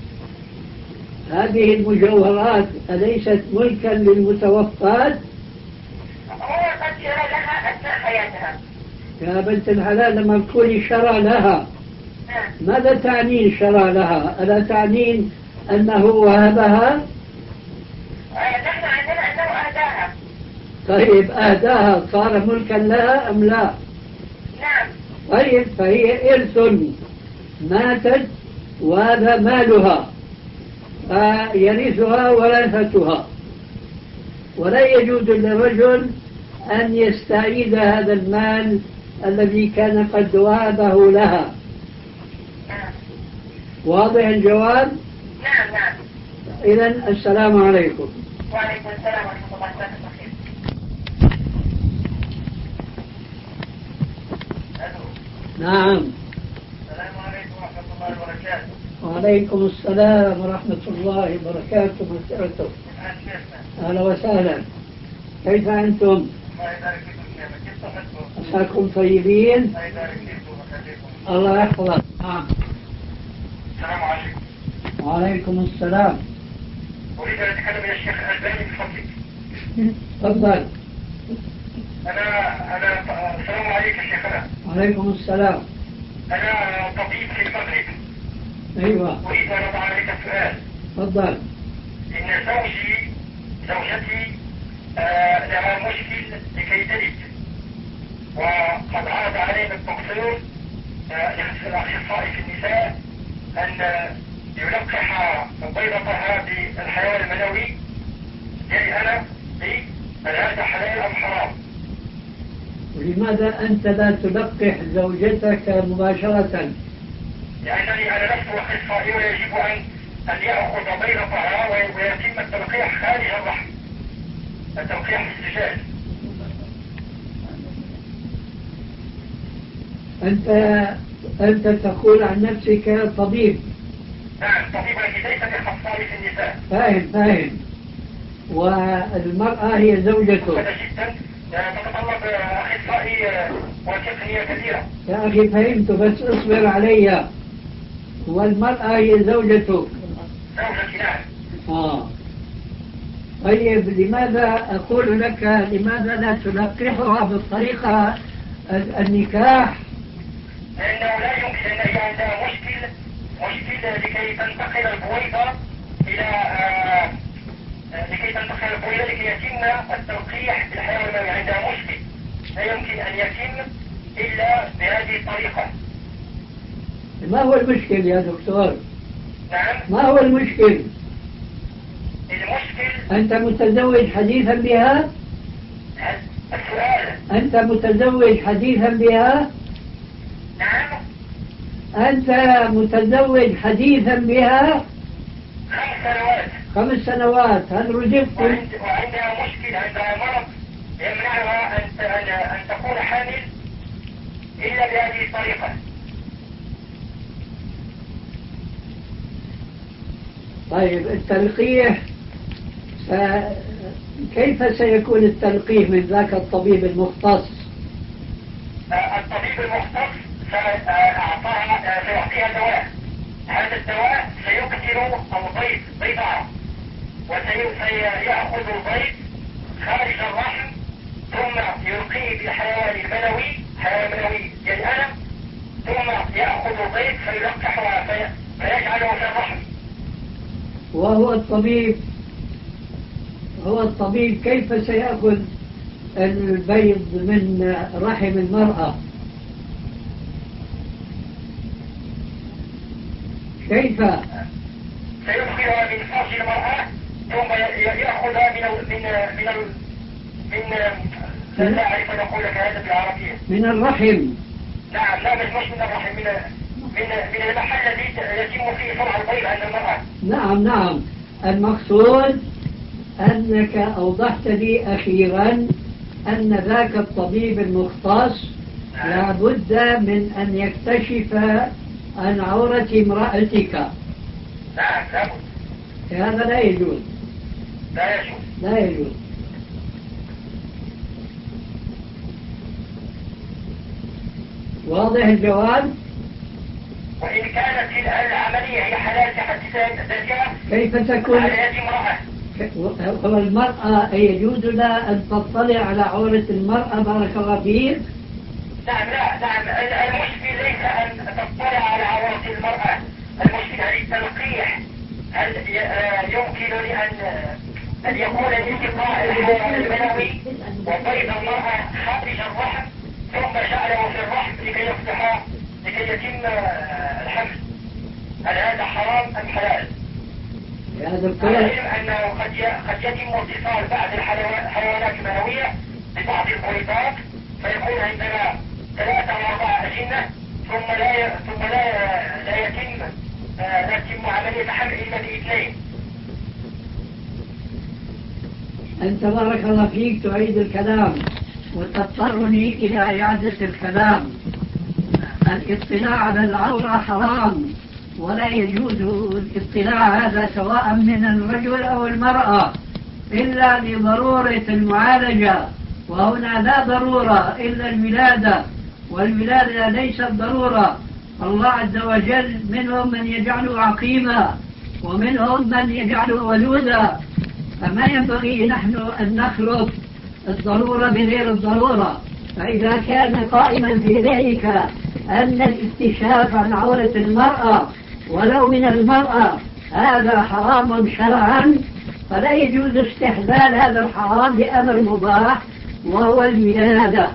هذه المجوهرات أليست ملكا للمتوفاة؟ هو قد شرى لها أثناء حياتها. يا بنت الحلال لما تكوني شرى لها نعم. ماذا تعنين شرى لها؟ ألا تعنين أنه وهبها؟ نحن عندنا أنه أهداها. طيب أهداها صار ملكا لها أم لا؟ نعم. طيب فهي إرث ماتت وهذا مالها فيرثها ورثتها ولا يجوز للرجل أن يستعيد هذا المال الذي كان قد وهبه لها. نعم. واضح الجواب؟ نعم نعم. إذن السلام عليكم. وعليكم السلام ورحمة الله وبركاته. نعم. السلام عليكم ورحمة الله وبركاته. وعليكم السلام ورحمة الله وبركاته ومسألته. أهلا وسهلا. كيف أنتم؟ الله يبارك فيكم. كيف صحتكم؟ عساكم طيبين؟ الله يبارك فيكم ويخليكم. الله يحفظك. نعم. السلام عليكم. وعليكم السلام. أريد أن أتكلم إلى الشيخ الألباني بفضلك. تفضل. أنا أنا السلام عليكم شيخنا. وعليكم السلام. أنا طبيب في المغرب. أيوة. أريد أن أضع عليك سؤال. تفضل. إن زوجي زوجتي آه لها مشكل لكي تلد، وقد عرض علينا الدكتور آه الأخصائي في النساء أن يلقح بيضتها بالحيوان المنوي. جاي أنا لي هل هذا حلال أم حرام؟ ولماذا أنت لا تلقح زوجتك مباشرة؟ لأنني أنا نفسه أخصائي ويجب أن أن يأخذ بيضتها ويتم التلقيح خارج الرحم، التلقيح في الزجاج. أنت أنت تقول عن نفسك طبيب. نعم طبيب، لكن ليس بأخصائي في النساء. فاهم فاهم. والمرأة هي زوجته. هذا جدا تتطلب أخصائي وتقنية كثيرة. يا أخي فهمت، بس اصبر علي. والمرأة هي زوجته. زوجتي نعم. آه. طيب لماذا أقول لك لماذا لا تلقحها بالطريقة النكاح؟ لأنه لا يمكن أن هي عندها مشكل مشكلة لكي تنتقل البويضة إلى آه لكي تنتقل البويضة لكي يتم التلقيح بالحيوان المنوي. عندها مشكل لا يمكن أن يتم إلا بهذه الطريقة. ما هو المشكل يا دكتور؟ نعم. ما هو المشكل؟ المشكل أنت متزوج حديثا بها؟ السؤال. أنت متزوج حديثا بها؟ نعم. أنت متزوج حديثا بها؟ خمس سنوات. خمس سنوات. هل رزقت؟ وعند وعندها مشكلة، عندها مرض يمنعها أن أن أن تكون حامل إلا بهذه الطريقة. طيب التلقيح س... كيف سيكون التلقيح من ذاك الطبيب المختص؟ الطبيب المختص سأعطاها سيعطيها دواء. هذا الدواء سيكثر البيض بيضها، وسيأخذ البيض خارج الرحم ثم يلقيه بالحيوان المنوي، حيوان منوي يلألم، ثم يأخذ البيض فيلقحها فيجعله في الرحم. وهو الطبيب هو الطبيب كيف سيأخذ البيض من رحم المرأة؟ كيف؟ سيدخلها من فرج المرأة ثم يأخذها من من من من لا أعرف أن أقول لك هذا بالعربية. من الرحم. نعم لا مش من الرحم، من من من المحل الذي يتم فيه صنع البيض عند المرأة. نعم نعم. المقصود أنك أوضحت لي أخيرا أن ذاك الطبيب المختص لابد من أن يكتشف عن عورة امرأتك. نعم لابد. هذا لا يجوز. لا يجوز. لا يجوز. واضح الجواب؟ وإن كانت العملية هي حلال في حد ذاتها كيف تكون؟ على يد امرأة. والمرأة يجوز لها أن تطلع على عورة المرأة بارك الله فيك؟ نعم لا نعم المشكل ليس أن تطلع على عورة المرأة، المشكل هل التلقيح هل يمكن لأن أن يكون الالتقاء الحيوان المنوي وبيض المرأة خارج الرحم ثم جعله في الرحم لكي يفتح لكي يتم الحمل، هل هذا حرام أم حلال؟ هذا العلم أنه قد قد يتم اتصال بعض الحيوانات المنوية ببعض الخليطات فيكون عندنا ثلاثة أو أربعة أجنة ثم لا ثم لا لا يتم لا يتم عملية حمل إلا باثنين. أنت بارك الله فيك تعيد الكلام وتضطرني إلى إعادة الكلام. الاطلاع على العورة حرام ولا يجوز الاطلاع هذا سواء من الرجل أو المرأة إلا لضرورة المعالجة، وهنا لا ضرورة إلا الولادة، والولادة ليست ضرورة. الله عز وجل منهم من يجعله عقيما ومنهم من يجعله ولودا، فما ينبغي نحن أن نخلط الضرورة بغير الضرورة. فإذا كان قائما في ذلك أن الاكتشاف عن عورة المرأة ولو من المرأة هذا حرام شرعا، فلا يجوز استحلال هذا الحرام بأمر مباح وهو الولادة.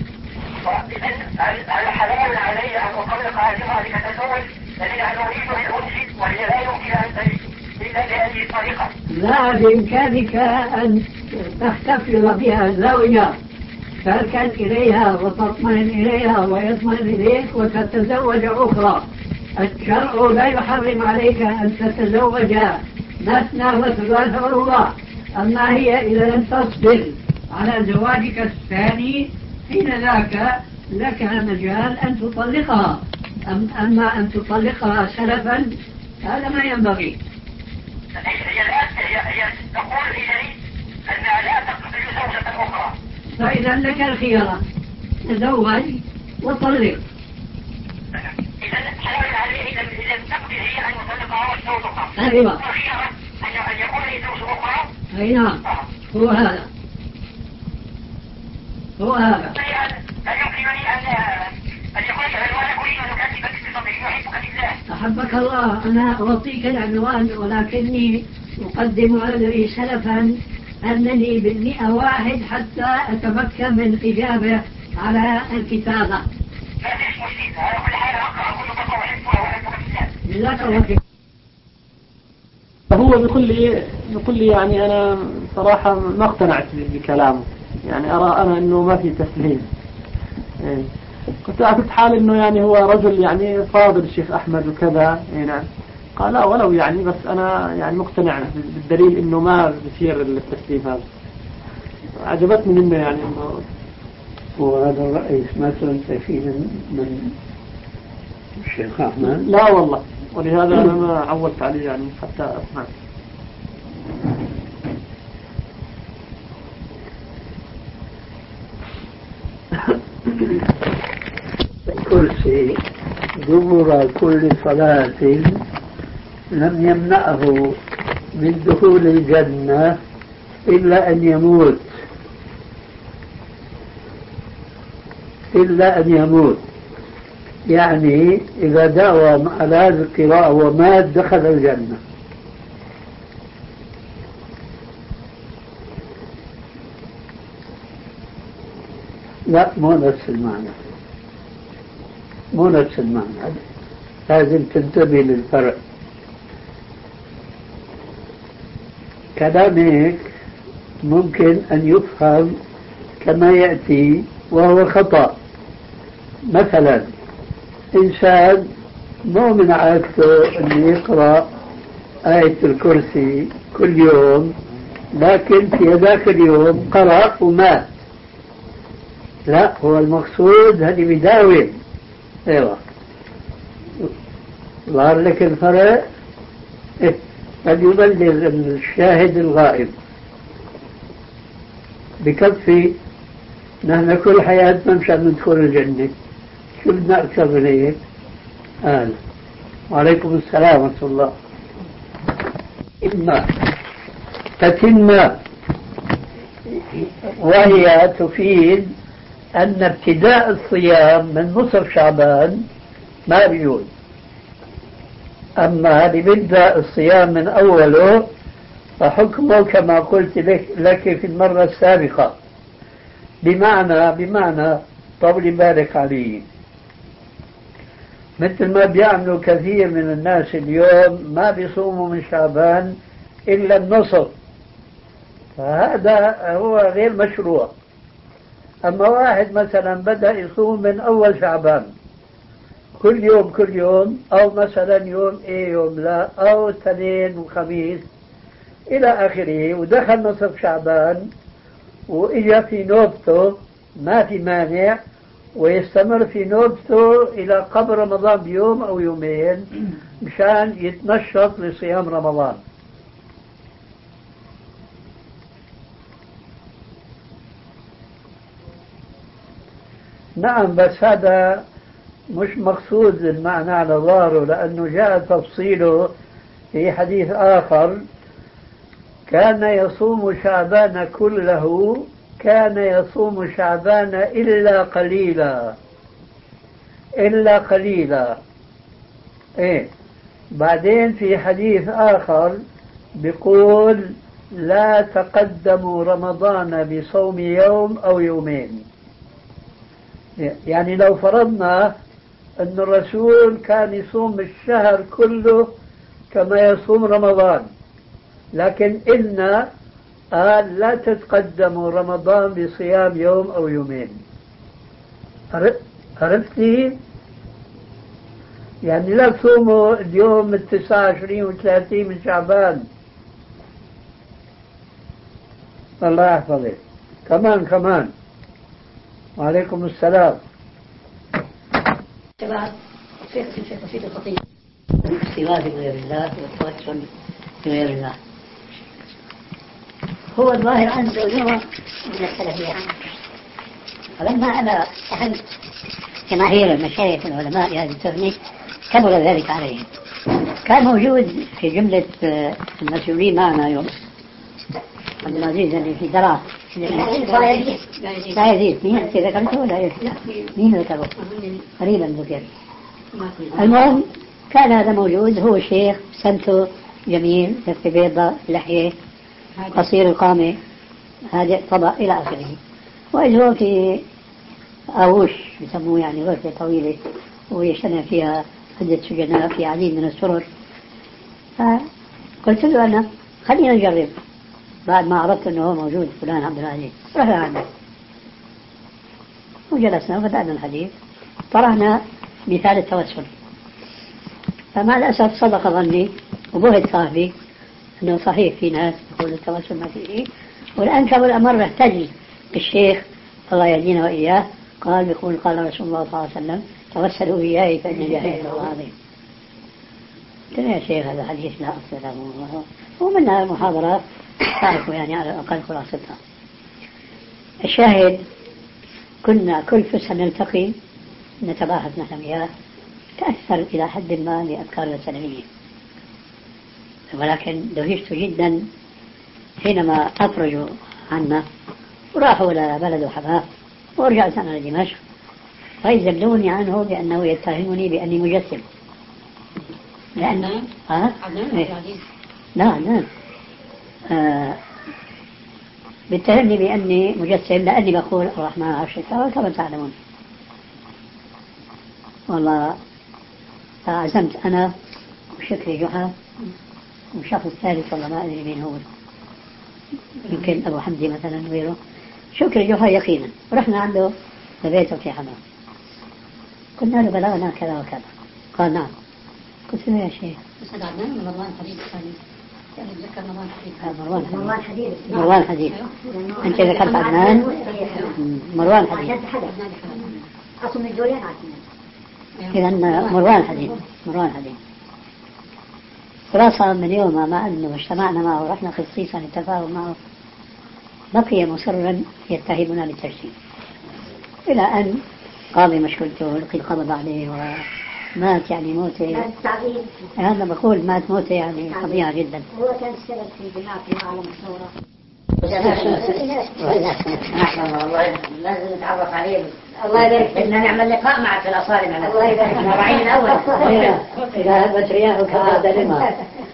هل حلال علي أن أطلق هذه لتزوج لأن أريد أن أنجب وهي لا يمكن أن تجد إلا بهذه الطريقة؟ لا، بإمكانك أن تحتفظ بها زوجة تركن إليها وتطمئن إليها ويطمئن إليك وتتزوج أخرى. الشرع لا يحرم عليك أن تتزوج مثنى وثلاث ورباع. أما هي إذا لم تصبر على زواجك الثاني حين ذاك لك مجال أن تطلقها. أم أما أن تطلقها سلفا هذا ما ينبغي. هي الآن هي تقول إلي أنها لا تقبل زوجة أخرى، فإذا لك الخيار تزوج وطلق. إذا حلال عليه إذا لم تقبل هي أن يطلقها وتزوجها. أيوة. أن يكون لي زوج أخرى. أي نعم، هو هذا هو هذا. لا يمكنني أن أن يكون العنوان أريد أن أكتب بصدري يحبك بالله. أحبك الله، أنا أعطيك العنوان ولكني أقدم عذري سلفا أنني بالمئة واحد حتى أتمكن من الإجابة على الكتابة. لا فيش مشكلة، على كل حال أقرأ كل خطوة وحبها وحبك بالله. جزاك الله خير. هو بيقول لي بيقول لي يعني أنا صراحة ما اقتنعت بكلامه، يعني أرى أنا إنه ما في تسليم. إيه. كنت أعتقد حال إنه يعني هو رجل يعني فاضل الشيخ أحمد وكذا. إيه نعم. قال لا ولو يعني بس أنا يعني مقتنع بالدليل إنه ما بصير التسليم هذا. عجبتني منه يعني إنه. وهذا الرأي سمعته أنت فيه من الشيخ أحمد؟ لا والله، ولهذا أنا ما عولت عليه يعني حتى أسمع. الكرسي دبر كل صلاة لم يمنعه من دخول الجنة إلا أن يموت إلا أن يموت يعني إذا داوم على هذه القراءة ومات دخل الجنة. لا، مو نفس المعنى، مو نفس المعنى، لازم تنتبه للفرق. كلامك ممكن أن يفهم كما يأتي وهو خطأ. مثلا إنسان مو من عادته أن يقرأ آية الكرسي كل يوم، لكن في ذاك اليوم قرأ ومات. لا، هو المقصود هذه بداوم. ايوه، ظهر لك الفرق. إيه؟ قد يبلغ الشاهد الغائب بكفي. نحن كل حياتنا مشان ندخل الجنة، شو بدنا أكثر من هيك؟ آه. وعليكم السلام ورحمة الله. إما تتم، وهي تفيد أن ابتداء الصيام من نصف شعبان ما بيجوز. أما لبدأ الصيام من أوله فحكمه كما قلت لك, لك في المرة السابقة، بمعنى بمعنى طول بالك عليه، مثل ما بيعملوا كثير من الناس اليوم، ما بيصوموا من شعبان إلا النصف، فهذا هو غير مشروع. أما واحد مثلا بدأ يصوم من أول شعبان كل يوم كل يوم، أو مثلا يوم إيه يوم لا، أو اثنين وخميس إلى آخره، ودخل نصف شعبان وإجا في نوبته، ما في مانع ويستمر في نوبته إلى قبل رمضان بيوم أو يومين مشان يتنشط لصيام رمضان. نعم، بس هذا مش مقصود المعنى على ظاهره، لأنه جاء تفصيله في حديث آخر: كان يصوم شعبان كله، كان يصوم شعبان إلا قليلا، إلا قليلا. إيه، بعدين في حديث آخر بيقول: لا تقدموا رمضان بصوم يوم أو يومين. يعني لو فرضنا أن الرسول كان يصوم الشهر كله كما يصوم رمضان، لكن إن قال لا تتقدموا رمضان بصيام يوم أو يومين. عرفت لي؟ يعني لا تصوموا اليوم التسعة عشرين والثلاثين من شعبان. الله يحفظك. كمان كمان. وعليكم السلام. تبع فقه في الخطيب الاستواء بغير الله والتوسل بغير الله، هو الظاهر عنده نوع من السلفية. فلما أنا سألت جماهير المشايخ العلماء هذه التغني كبر ذلك عليهم. كان موجود في جملة المسؤولين معنا يوم عبد العزيز اللي في دراسة لا يزيد. مين أنت ذكرته ولا يزيد؟ مين ذكره؟ قريبا ذكر. المهم كان هذا موجود، هو شيخ سمته جميل، لفة بيضاء، لحية، قصير القامة، هادئ طبع إلى آخره. وإذ هو في آوش يسموه، يعني غرفة طويلة ويجتمع فيها عدة سجناء في عديد من السرر. فقلت له أنا خلينا نجرب. بعد ما عرفت أنه هو موجود فلان عبد العزيز رحنا عنه وجلسنا وبدأنا الحديث. طرحنا مثال التوسل، فمع الأسف صدق ظني وبهت صاحبي أنه صحيح في ناس يقول التوسل ما فيه، والآن كم الأمر احتج الشيخ الله يهدينا وإياه، قال بيقول قال رسول الله صلى الله عليه وسلم: توسلوا إياي فإن جاهل الله عظيم. قلت له يا شيخ هذا حديث لا أصل له، ومنها محاضرات تعرفوا يعني على الأقل خلاصتها. الشاهد كنا كل فسحة نلتقي نتباحث نحن وياه، تأثر إلى حد ما لأفكار السلفية، ولكن دهشت جدا حينما أخرجوا عنا وراحوا إلى بلد حماه، ورجعت أنا لدمشق فيزلوني عنه بأنه يتهمني بأني مجسم. لأن ها؟ لا لا آه بيتهمني بأني مجسم لأني بقول الرحمن على العرش استوى كما تعلمون. والله فعزمت أنا وشكري جحا وشخص ثالث والله ما أدري مين هو، يمكن أبو حمدي مثلا غيره، شكري جحا يقينا. رحنا عنده لبيته في حمام، قلنا له بلغنا كذا وكذا، قال نعم. قلت له يا شيخ بس هذا عدنان ولا مروان حديد ثاني؟ يعني ذكر مروان حديد. مروان حديد. مروان حديد. أنت ذكرت عدنان؟ مروان حديد. أصل من الدولين عدنان. إذا مروان حديد. مروان حديد. خلاصة من يوم ما أنه اجتمعنا معه ورحنا خصيصا التفاهم معه، بقي مصرا يتهمنا بالتجسيم، إلى أن قاضي مشكلته ولقي القبض عليه ومات يعني موته. أنا بقول مات موته يعني فظيعة جدا. هو كان السبب في بناء في عالم الثورة. والله لازم نتعرف عليه. الله يبارك بدنا نعمل لقاء معك في الأصالة. الله يبارك فيك. راعين الأول. إذا هبت رياحه كهذا لما.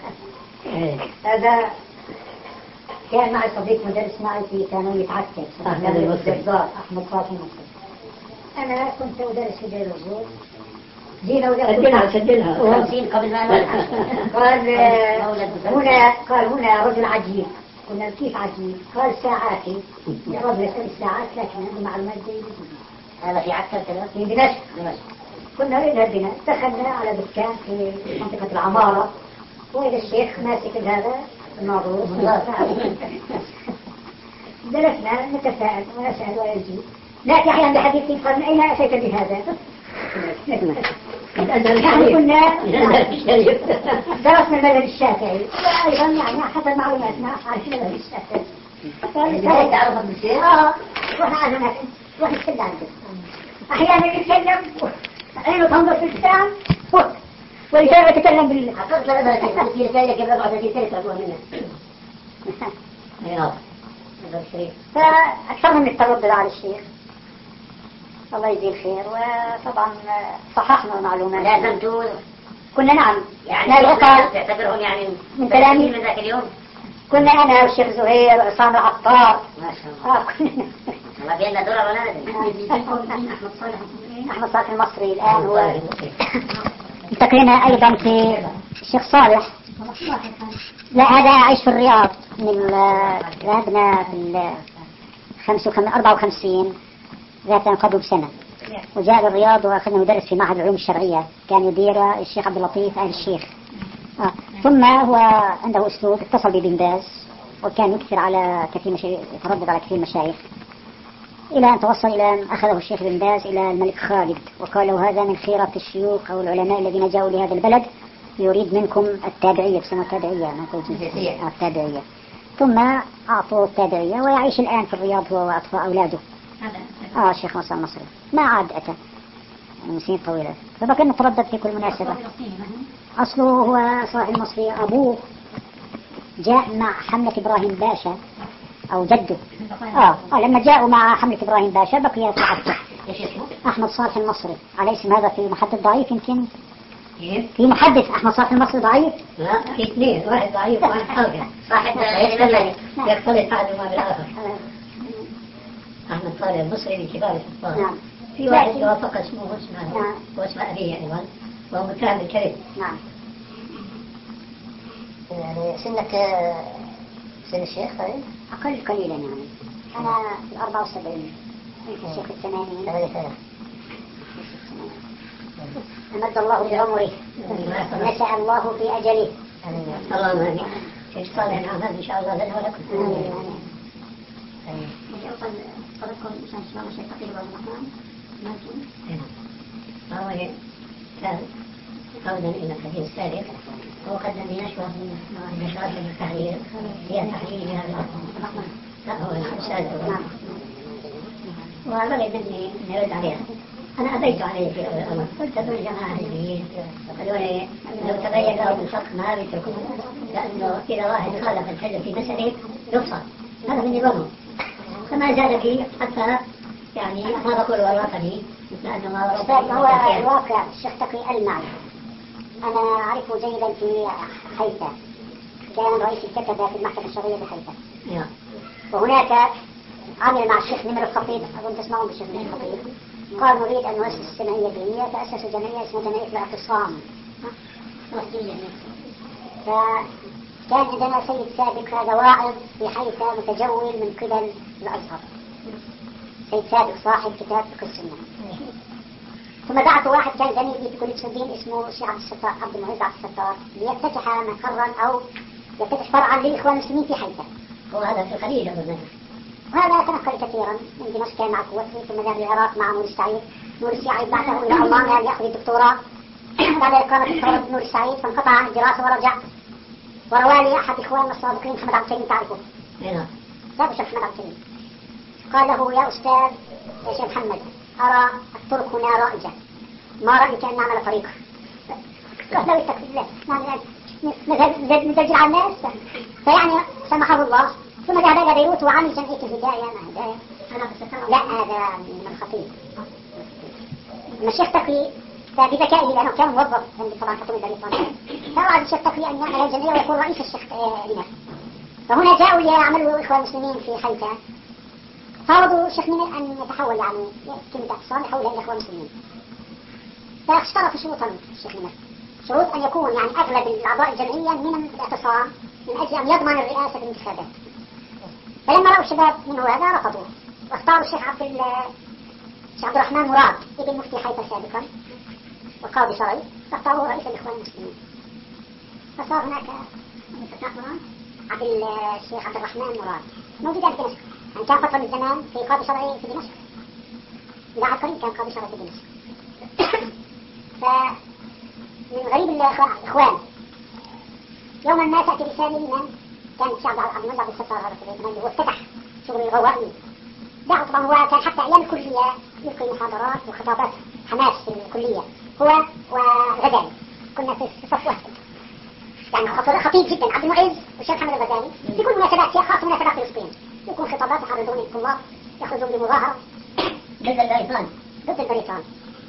هذا كان معي صديق مدرس معي في ثانوية عسكر. أحمد المصري. أحمد قاسم المصري. أنا كنت أدرس في دير الزور، سجلها سجلها وخمسين قبل ما نولد. قال هنا قال هنا رجل عجيب. قلنا كيف عجيب؟ قال ساعاتي. الرجل يسأل الساعات لكن عنده معلومات جيدة. هذا في عكا كذا في دمشق. دمشق. كنا إلى بنا دخلنا على دكان في منطقة العمارة وإذا الشيخ ماسك هذا الموضوع. جلسنا نتساءل ونسأل ويجيب. نأتي أحيانا بحديث قال من أين أتيت بهذا؟ يعني كنا درسنا المذهب الشافعي وأيضا يعني حسب معلوماتنا عارفين المذهب الشافعي. فهذا تعرف بالشيء؟ آه رحنا على هناك رحنا نتكلم عنه. أحيانا يتكلم عينه تنظر في الإسلام والإسلام يتكلم بالله. حققت لنا في رسالة قبل أربعة وثلاثين سنة تعرفون منها. فأكثرهم من التردد على الشيخ الله يجزيه الخير. وطبعا صححنا المعلومات. لازم تقول كنا نعم يعني تعتبرهم يعني من تلاميذ من ذاك اليوم. كنا أنا والشيخ زهير وعصام العطار. ما شاء الله. والله بينا دورة ولا أحمد صالح. أحمد صالح المصري الآن هو التقينا أيضا في الشيخ صالح. لا هذا عايش في الرياض من ذهبنا في خمسة وخمسين أربعة وخمسين ذات قبل بسنة وجاء للرياض وأخذنا مدرس في معهد العلوم الشرعية كان يدير الشيخ عبد اللطيف آل الشيخ. آه. ثم هو عنده أسلوب اتصل بابن باز وكان يكثر على كثير مشايخ يتردد على كثير مشايخ إلى أن توصل إلى أن أخذه الشيخ بن باز إلى الملك خالد وقال له هذا من خيرة الشيوخ أو العلماء الذين جاءوا لهذا البلد يريد منكم التابعية بسمة التابعية آه التابعية. ثم أعطوه التابعية ويعيش الآن في الرياض هو وأطفال أولاده. آه الشيخ مصر المصري ما عاد أتى من سنين طويلة فبقى نتردد في كل مناسبة. أصله هو صالح المصري أبوه جاء مع حملة إبراهيم باشا أو جده. آه. آه لما جاءوا مع حملة إبراهيم باشا بقي في عبده أحمد صالح المصري على اسم هذا في محدث ضعيف يمكن في محدث أحمد صالح المصري ضعيف. لا في اثنين واحد ضعيف وواحد حاجة صاحب يختلط أحدهما بالآخر. أحمد صالح المصري من كبار الحفاظ. نعم. في واحد وافق اسمه واسمه نعم. واسم أبيه أيضا وهو متهم بالكذب. نعم. يعني سنك سن الشيخ طيب؟ أقل قليلا يعني أنا في الأربعة والسبعين الشيخ الثمانين. أمد الله بعمره نسأ الله في أجله. اللهم آمين. شيخ صالح الأعمال إن شاء الله لنا ولكم. آمين. أوصل صدقكم مشان شباب الشيخ تقيل والرحمن ممكن. فهو كان عودا إلى الحديث السابق وقدم بنشوة من نشاط التحرير هي تحرير هذا الرحمن. لا هو الأستاذ ورغب مني أن يرد عليها. أنا أبيت عليه في أول الأمر قلت دول جماعة حزبيين قالوا لي لو تبين لهم الحق ما بيتركوه لأنه إذا واحد خالف الحزب في مسألة يفصل هذا من نظامهم. فما زال فيه حتى يعني ما بقول ورطني لأنه ما ورطني. هو الواقع الشيخ تقي المعي أنا أعرفه جيدا في حيفا كان رئيس الكتبة في المحكمة الشرعية في حيفا. وهناك عمل مع الشيخ نمر الخطيب أظن تسمعون بالشيخ نمر الخطيب قال نريد أن نؤسس الجمعية الدينية فأسسوا جمعية اسمها جمعية الاعتصام. فكان عندنا سيد سابق هذا واعظ في حيفا متجول من قبل الأزهر سيد سابق صاحب كتاب فقه السنة. ثم بعث واحد كان زميلي في كلية الدين اسمه الشيخ عبد الستار عبد المعز عبد الستار ليفتتح مقرا أو يفتتح فرعا للإخوان المسلمين في حيفا. وهذا في الخليج أظن. وهذا تنقل كثيرا من دمشق كان مع كويتي ثم ذهب العراق مع نور السعيد. نور السعيد بعثه إلى ألمانيا ليأخذ الدكتوراه بعد إقامة الدكتوراه نور السعيد فانقطع عن الدراسة ورجع وروالي أحد إخواننا السابقين محمد عبد الكريم تعرفه؟ نعم. لا بشر محمد عبد الكريم قال له يا أستاذ يا شيخ محمد أرى الطرق هنا رائجة ما رأيك أن نعمل طريقة؟ قال له اتق بالله نزجر على الناس فيعني سمحه الله. ثم ذهب إلى بيروت وعمل جمعية الهداية مع هداية. لا هذا من الخطيب. الشيخ تقي فبذكائه لأنه كان موظف عند طبعا حكومة بريطانيا فأراد الشيخ تقي أن يعمل الجمعية ويكون رئيس الشيخ لنا. فهنا جاءوا ليعملوا إخوان المسلمين في حيفا فاوضوا الشيخ نمر أن يتحول يعني كلمة اعتصام يحولها إلى إخوان المسلمين. فاشترط شروطا الشيخ المسك، شروط أن يكون يعني أغلب الأعضاء الجمعية من الاعتصام من أجل أن يضمن الرئاسة في الانتخابات. فلما رأوا الشباب منه هذا رفضوه، واختاروا الشيخ عبد الشيخ عبد الرحمن مراد ابن مفتي حيفا سابقا وقاضي شرعي، فاختاروه رئيس الإخوان المسلمين. فصار هناك عبد الشيخ عبد الرحمن مراد موجود في دمشق، يعني كان فترة من الزمان في قاضي شرعي في دمشق، إلى عهد قريب كان قاضي شرعي في دمشق. فمن غريب الإخوان يوما ما تأتي رسالة لمن كان الشعب عبد المنزل عبد الستار هذا في الزمان هو افتتح شغل الغوائي. دعوا طبعا هو كان حتى أيام الكلية يلقي محاضرات وخطابات حماس في الكلية هو وغزالي، كنا في صف واحد يعني خطيب جدا عبد المعز والشيخ محمد الغزالي في كل مناسبات خاصة مناسبات فلسطين يكون خطابات يحرضون الطلاب يخرجون بمظاهرة ضد البريطان ضد البريطان.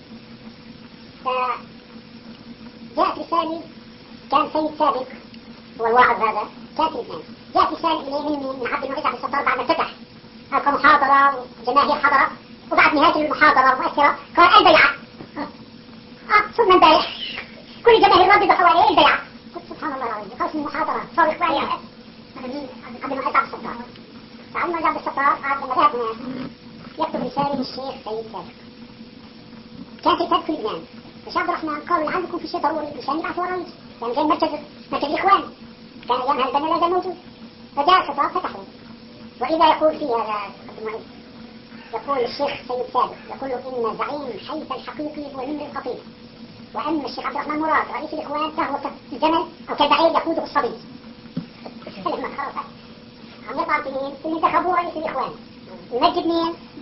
فجاءت رسالة كان سيد سابق هو الواعظ هذا كاتب اثنين، جاءت رسالة إليه من من عبد المعز عبد الستار بعد ما فتح هذا محاضرة وجماهير حضرت، وبعد نهاية المحاضرة المؤثرة قال البيعة. اه صرنا نبايع كل جماهير رددوا حواليه البيعة. قلت سبحان الله العظيم خلص من المحاضرة صار إخواني عبد المعز عبد الستار. فعبد المعز عبد الستار بعد لما ذهب يكتب رسالة للشيخ سيد سابق كان في كتاب في لبنان. الشيخ عبد الرحمن قالوا عندكم في شيء ضروري مشان يبعثوا رئيس يعني زي مركز مركز الإخوان كان أيامها البنا لا زال موجود. فجاء الخطاب فتحوا وإذا يقول في هذا عبد المعز يقول الشيخ سيد سابق يقول إن زعيم حيفا الحقيقي هو نمر القطيف، وأن الشيخ عبد الرحمن مراد رئيس الإخوان فهو كالجمل أو كالبعير يقوده الصبي. لما خلاص عم يطلع في مين؟ اللي انتخبوه رئيس الإخوان يمجد مين؟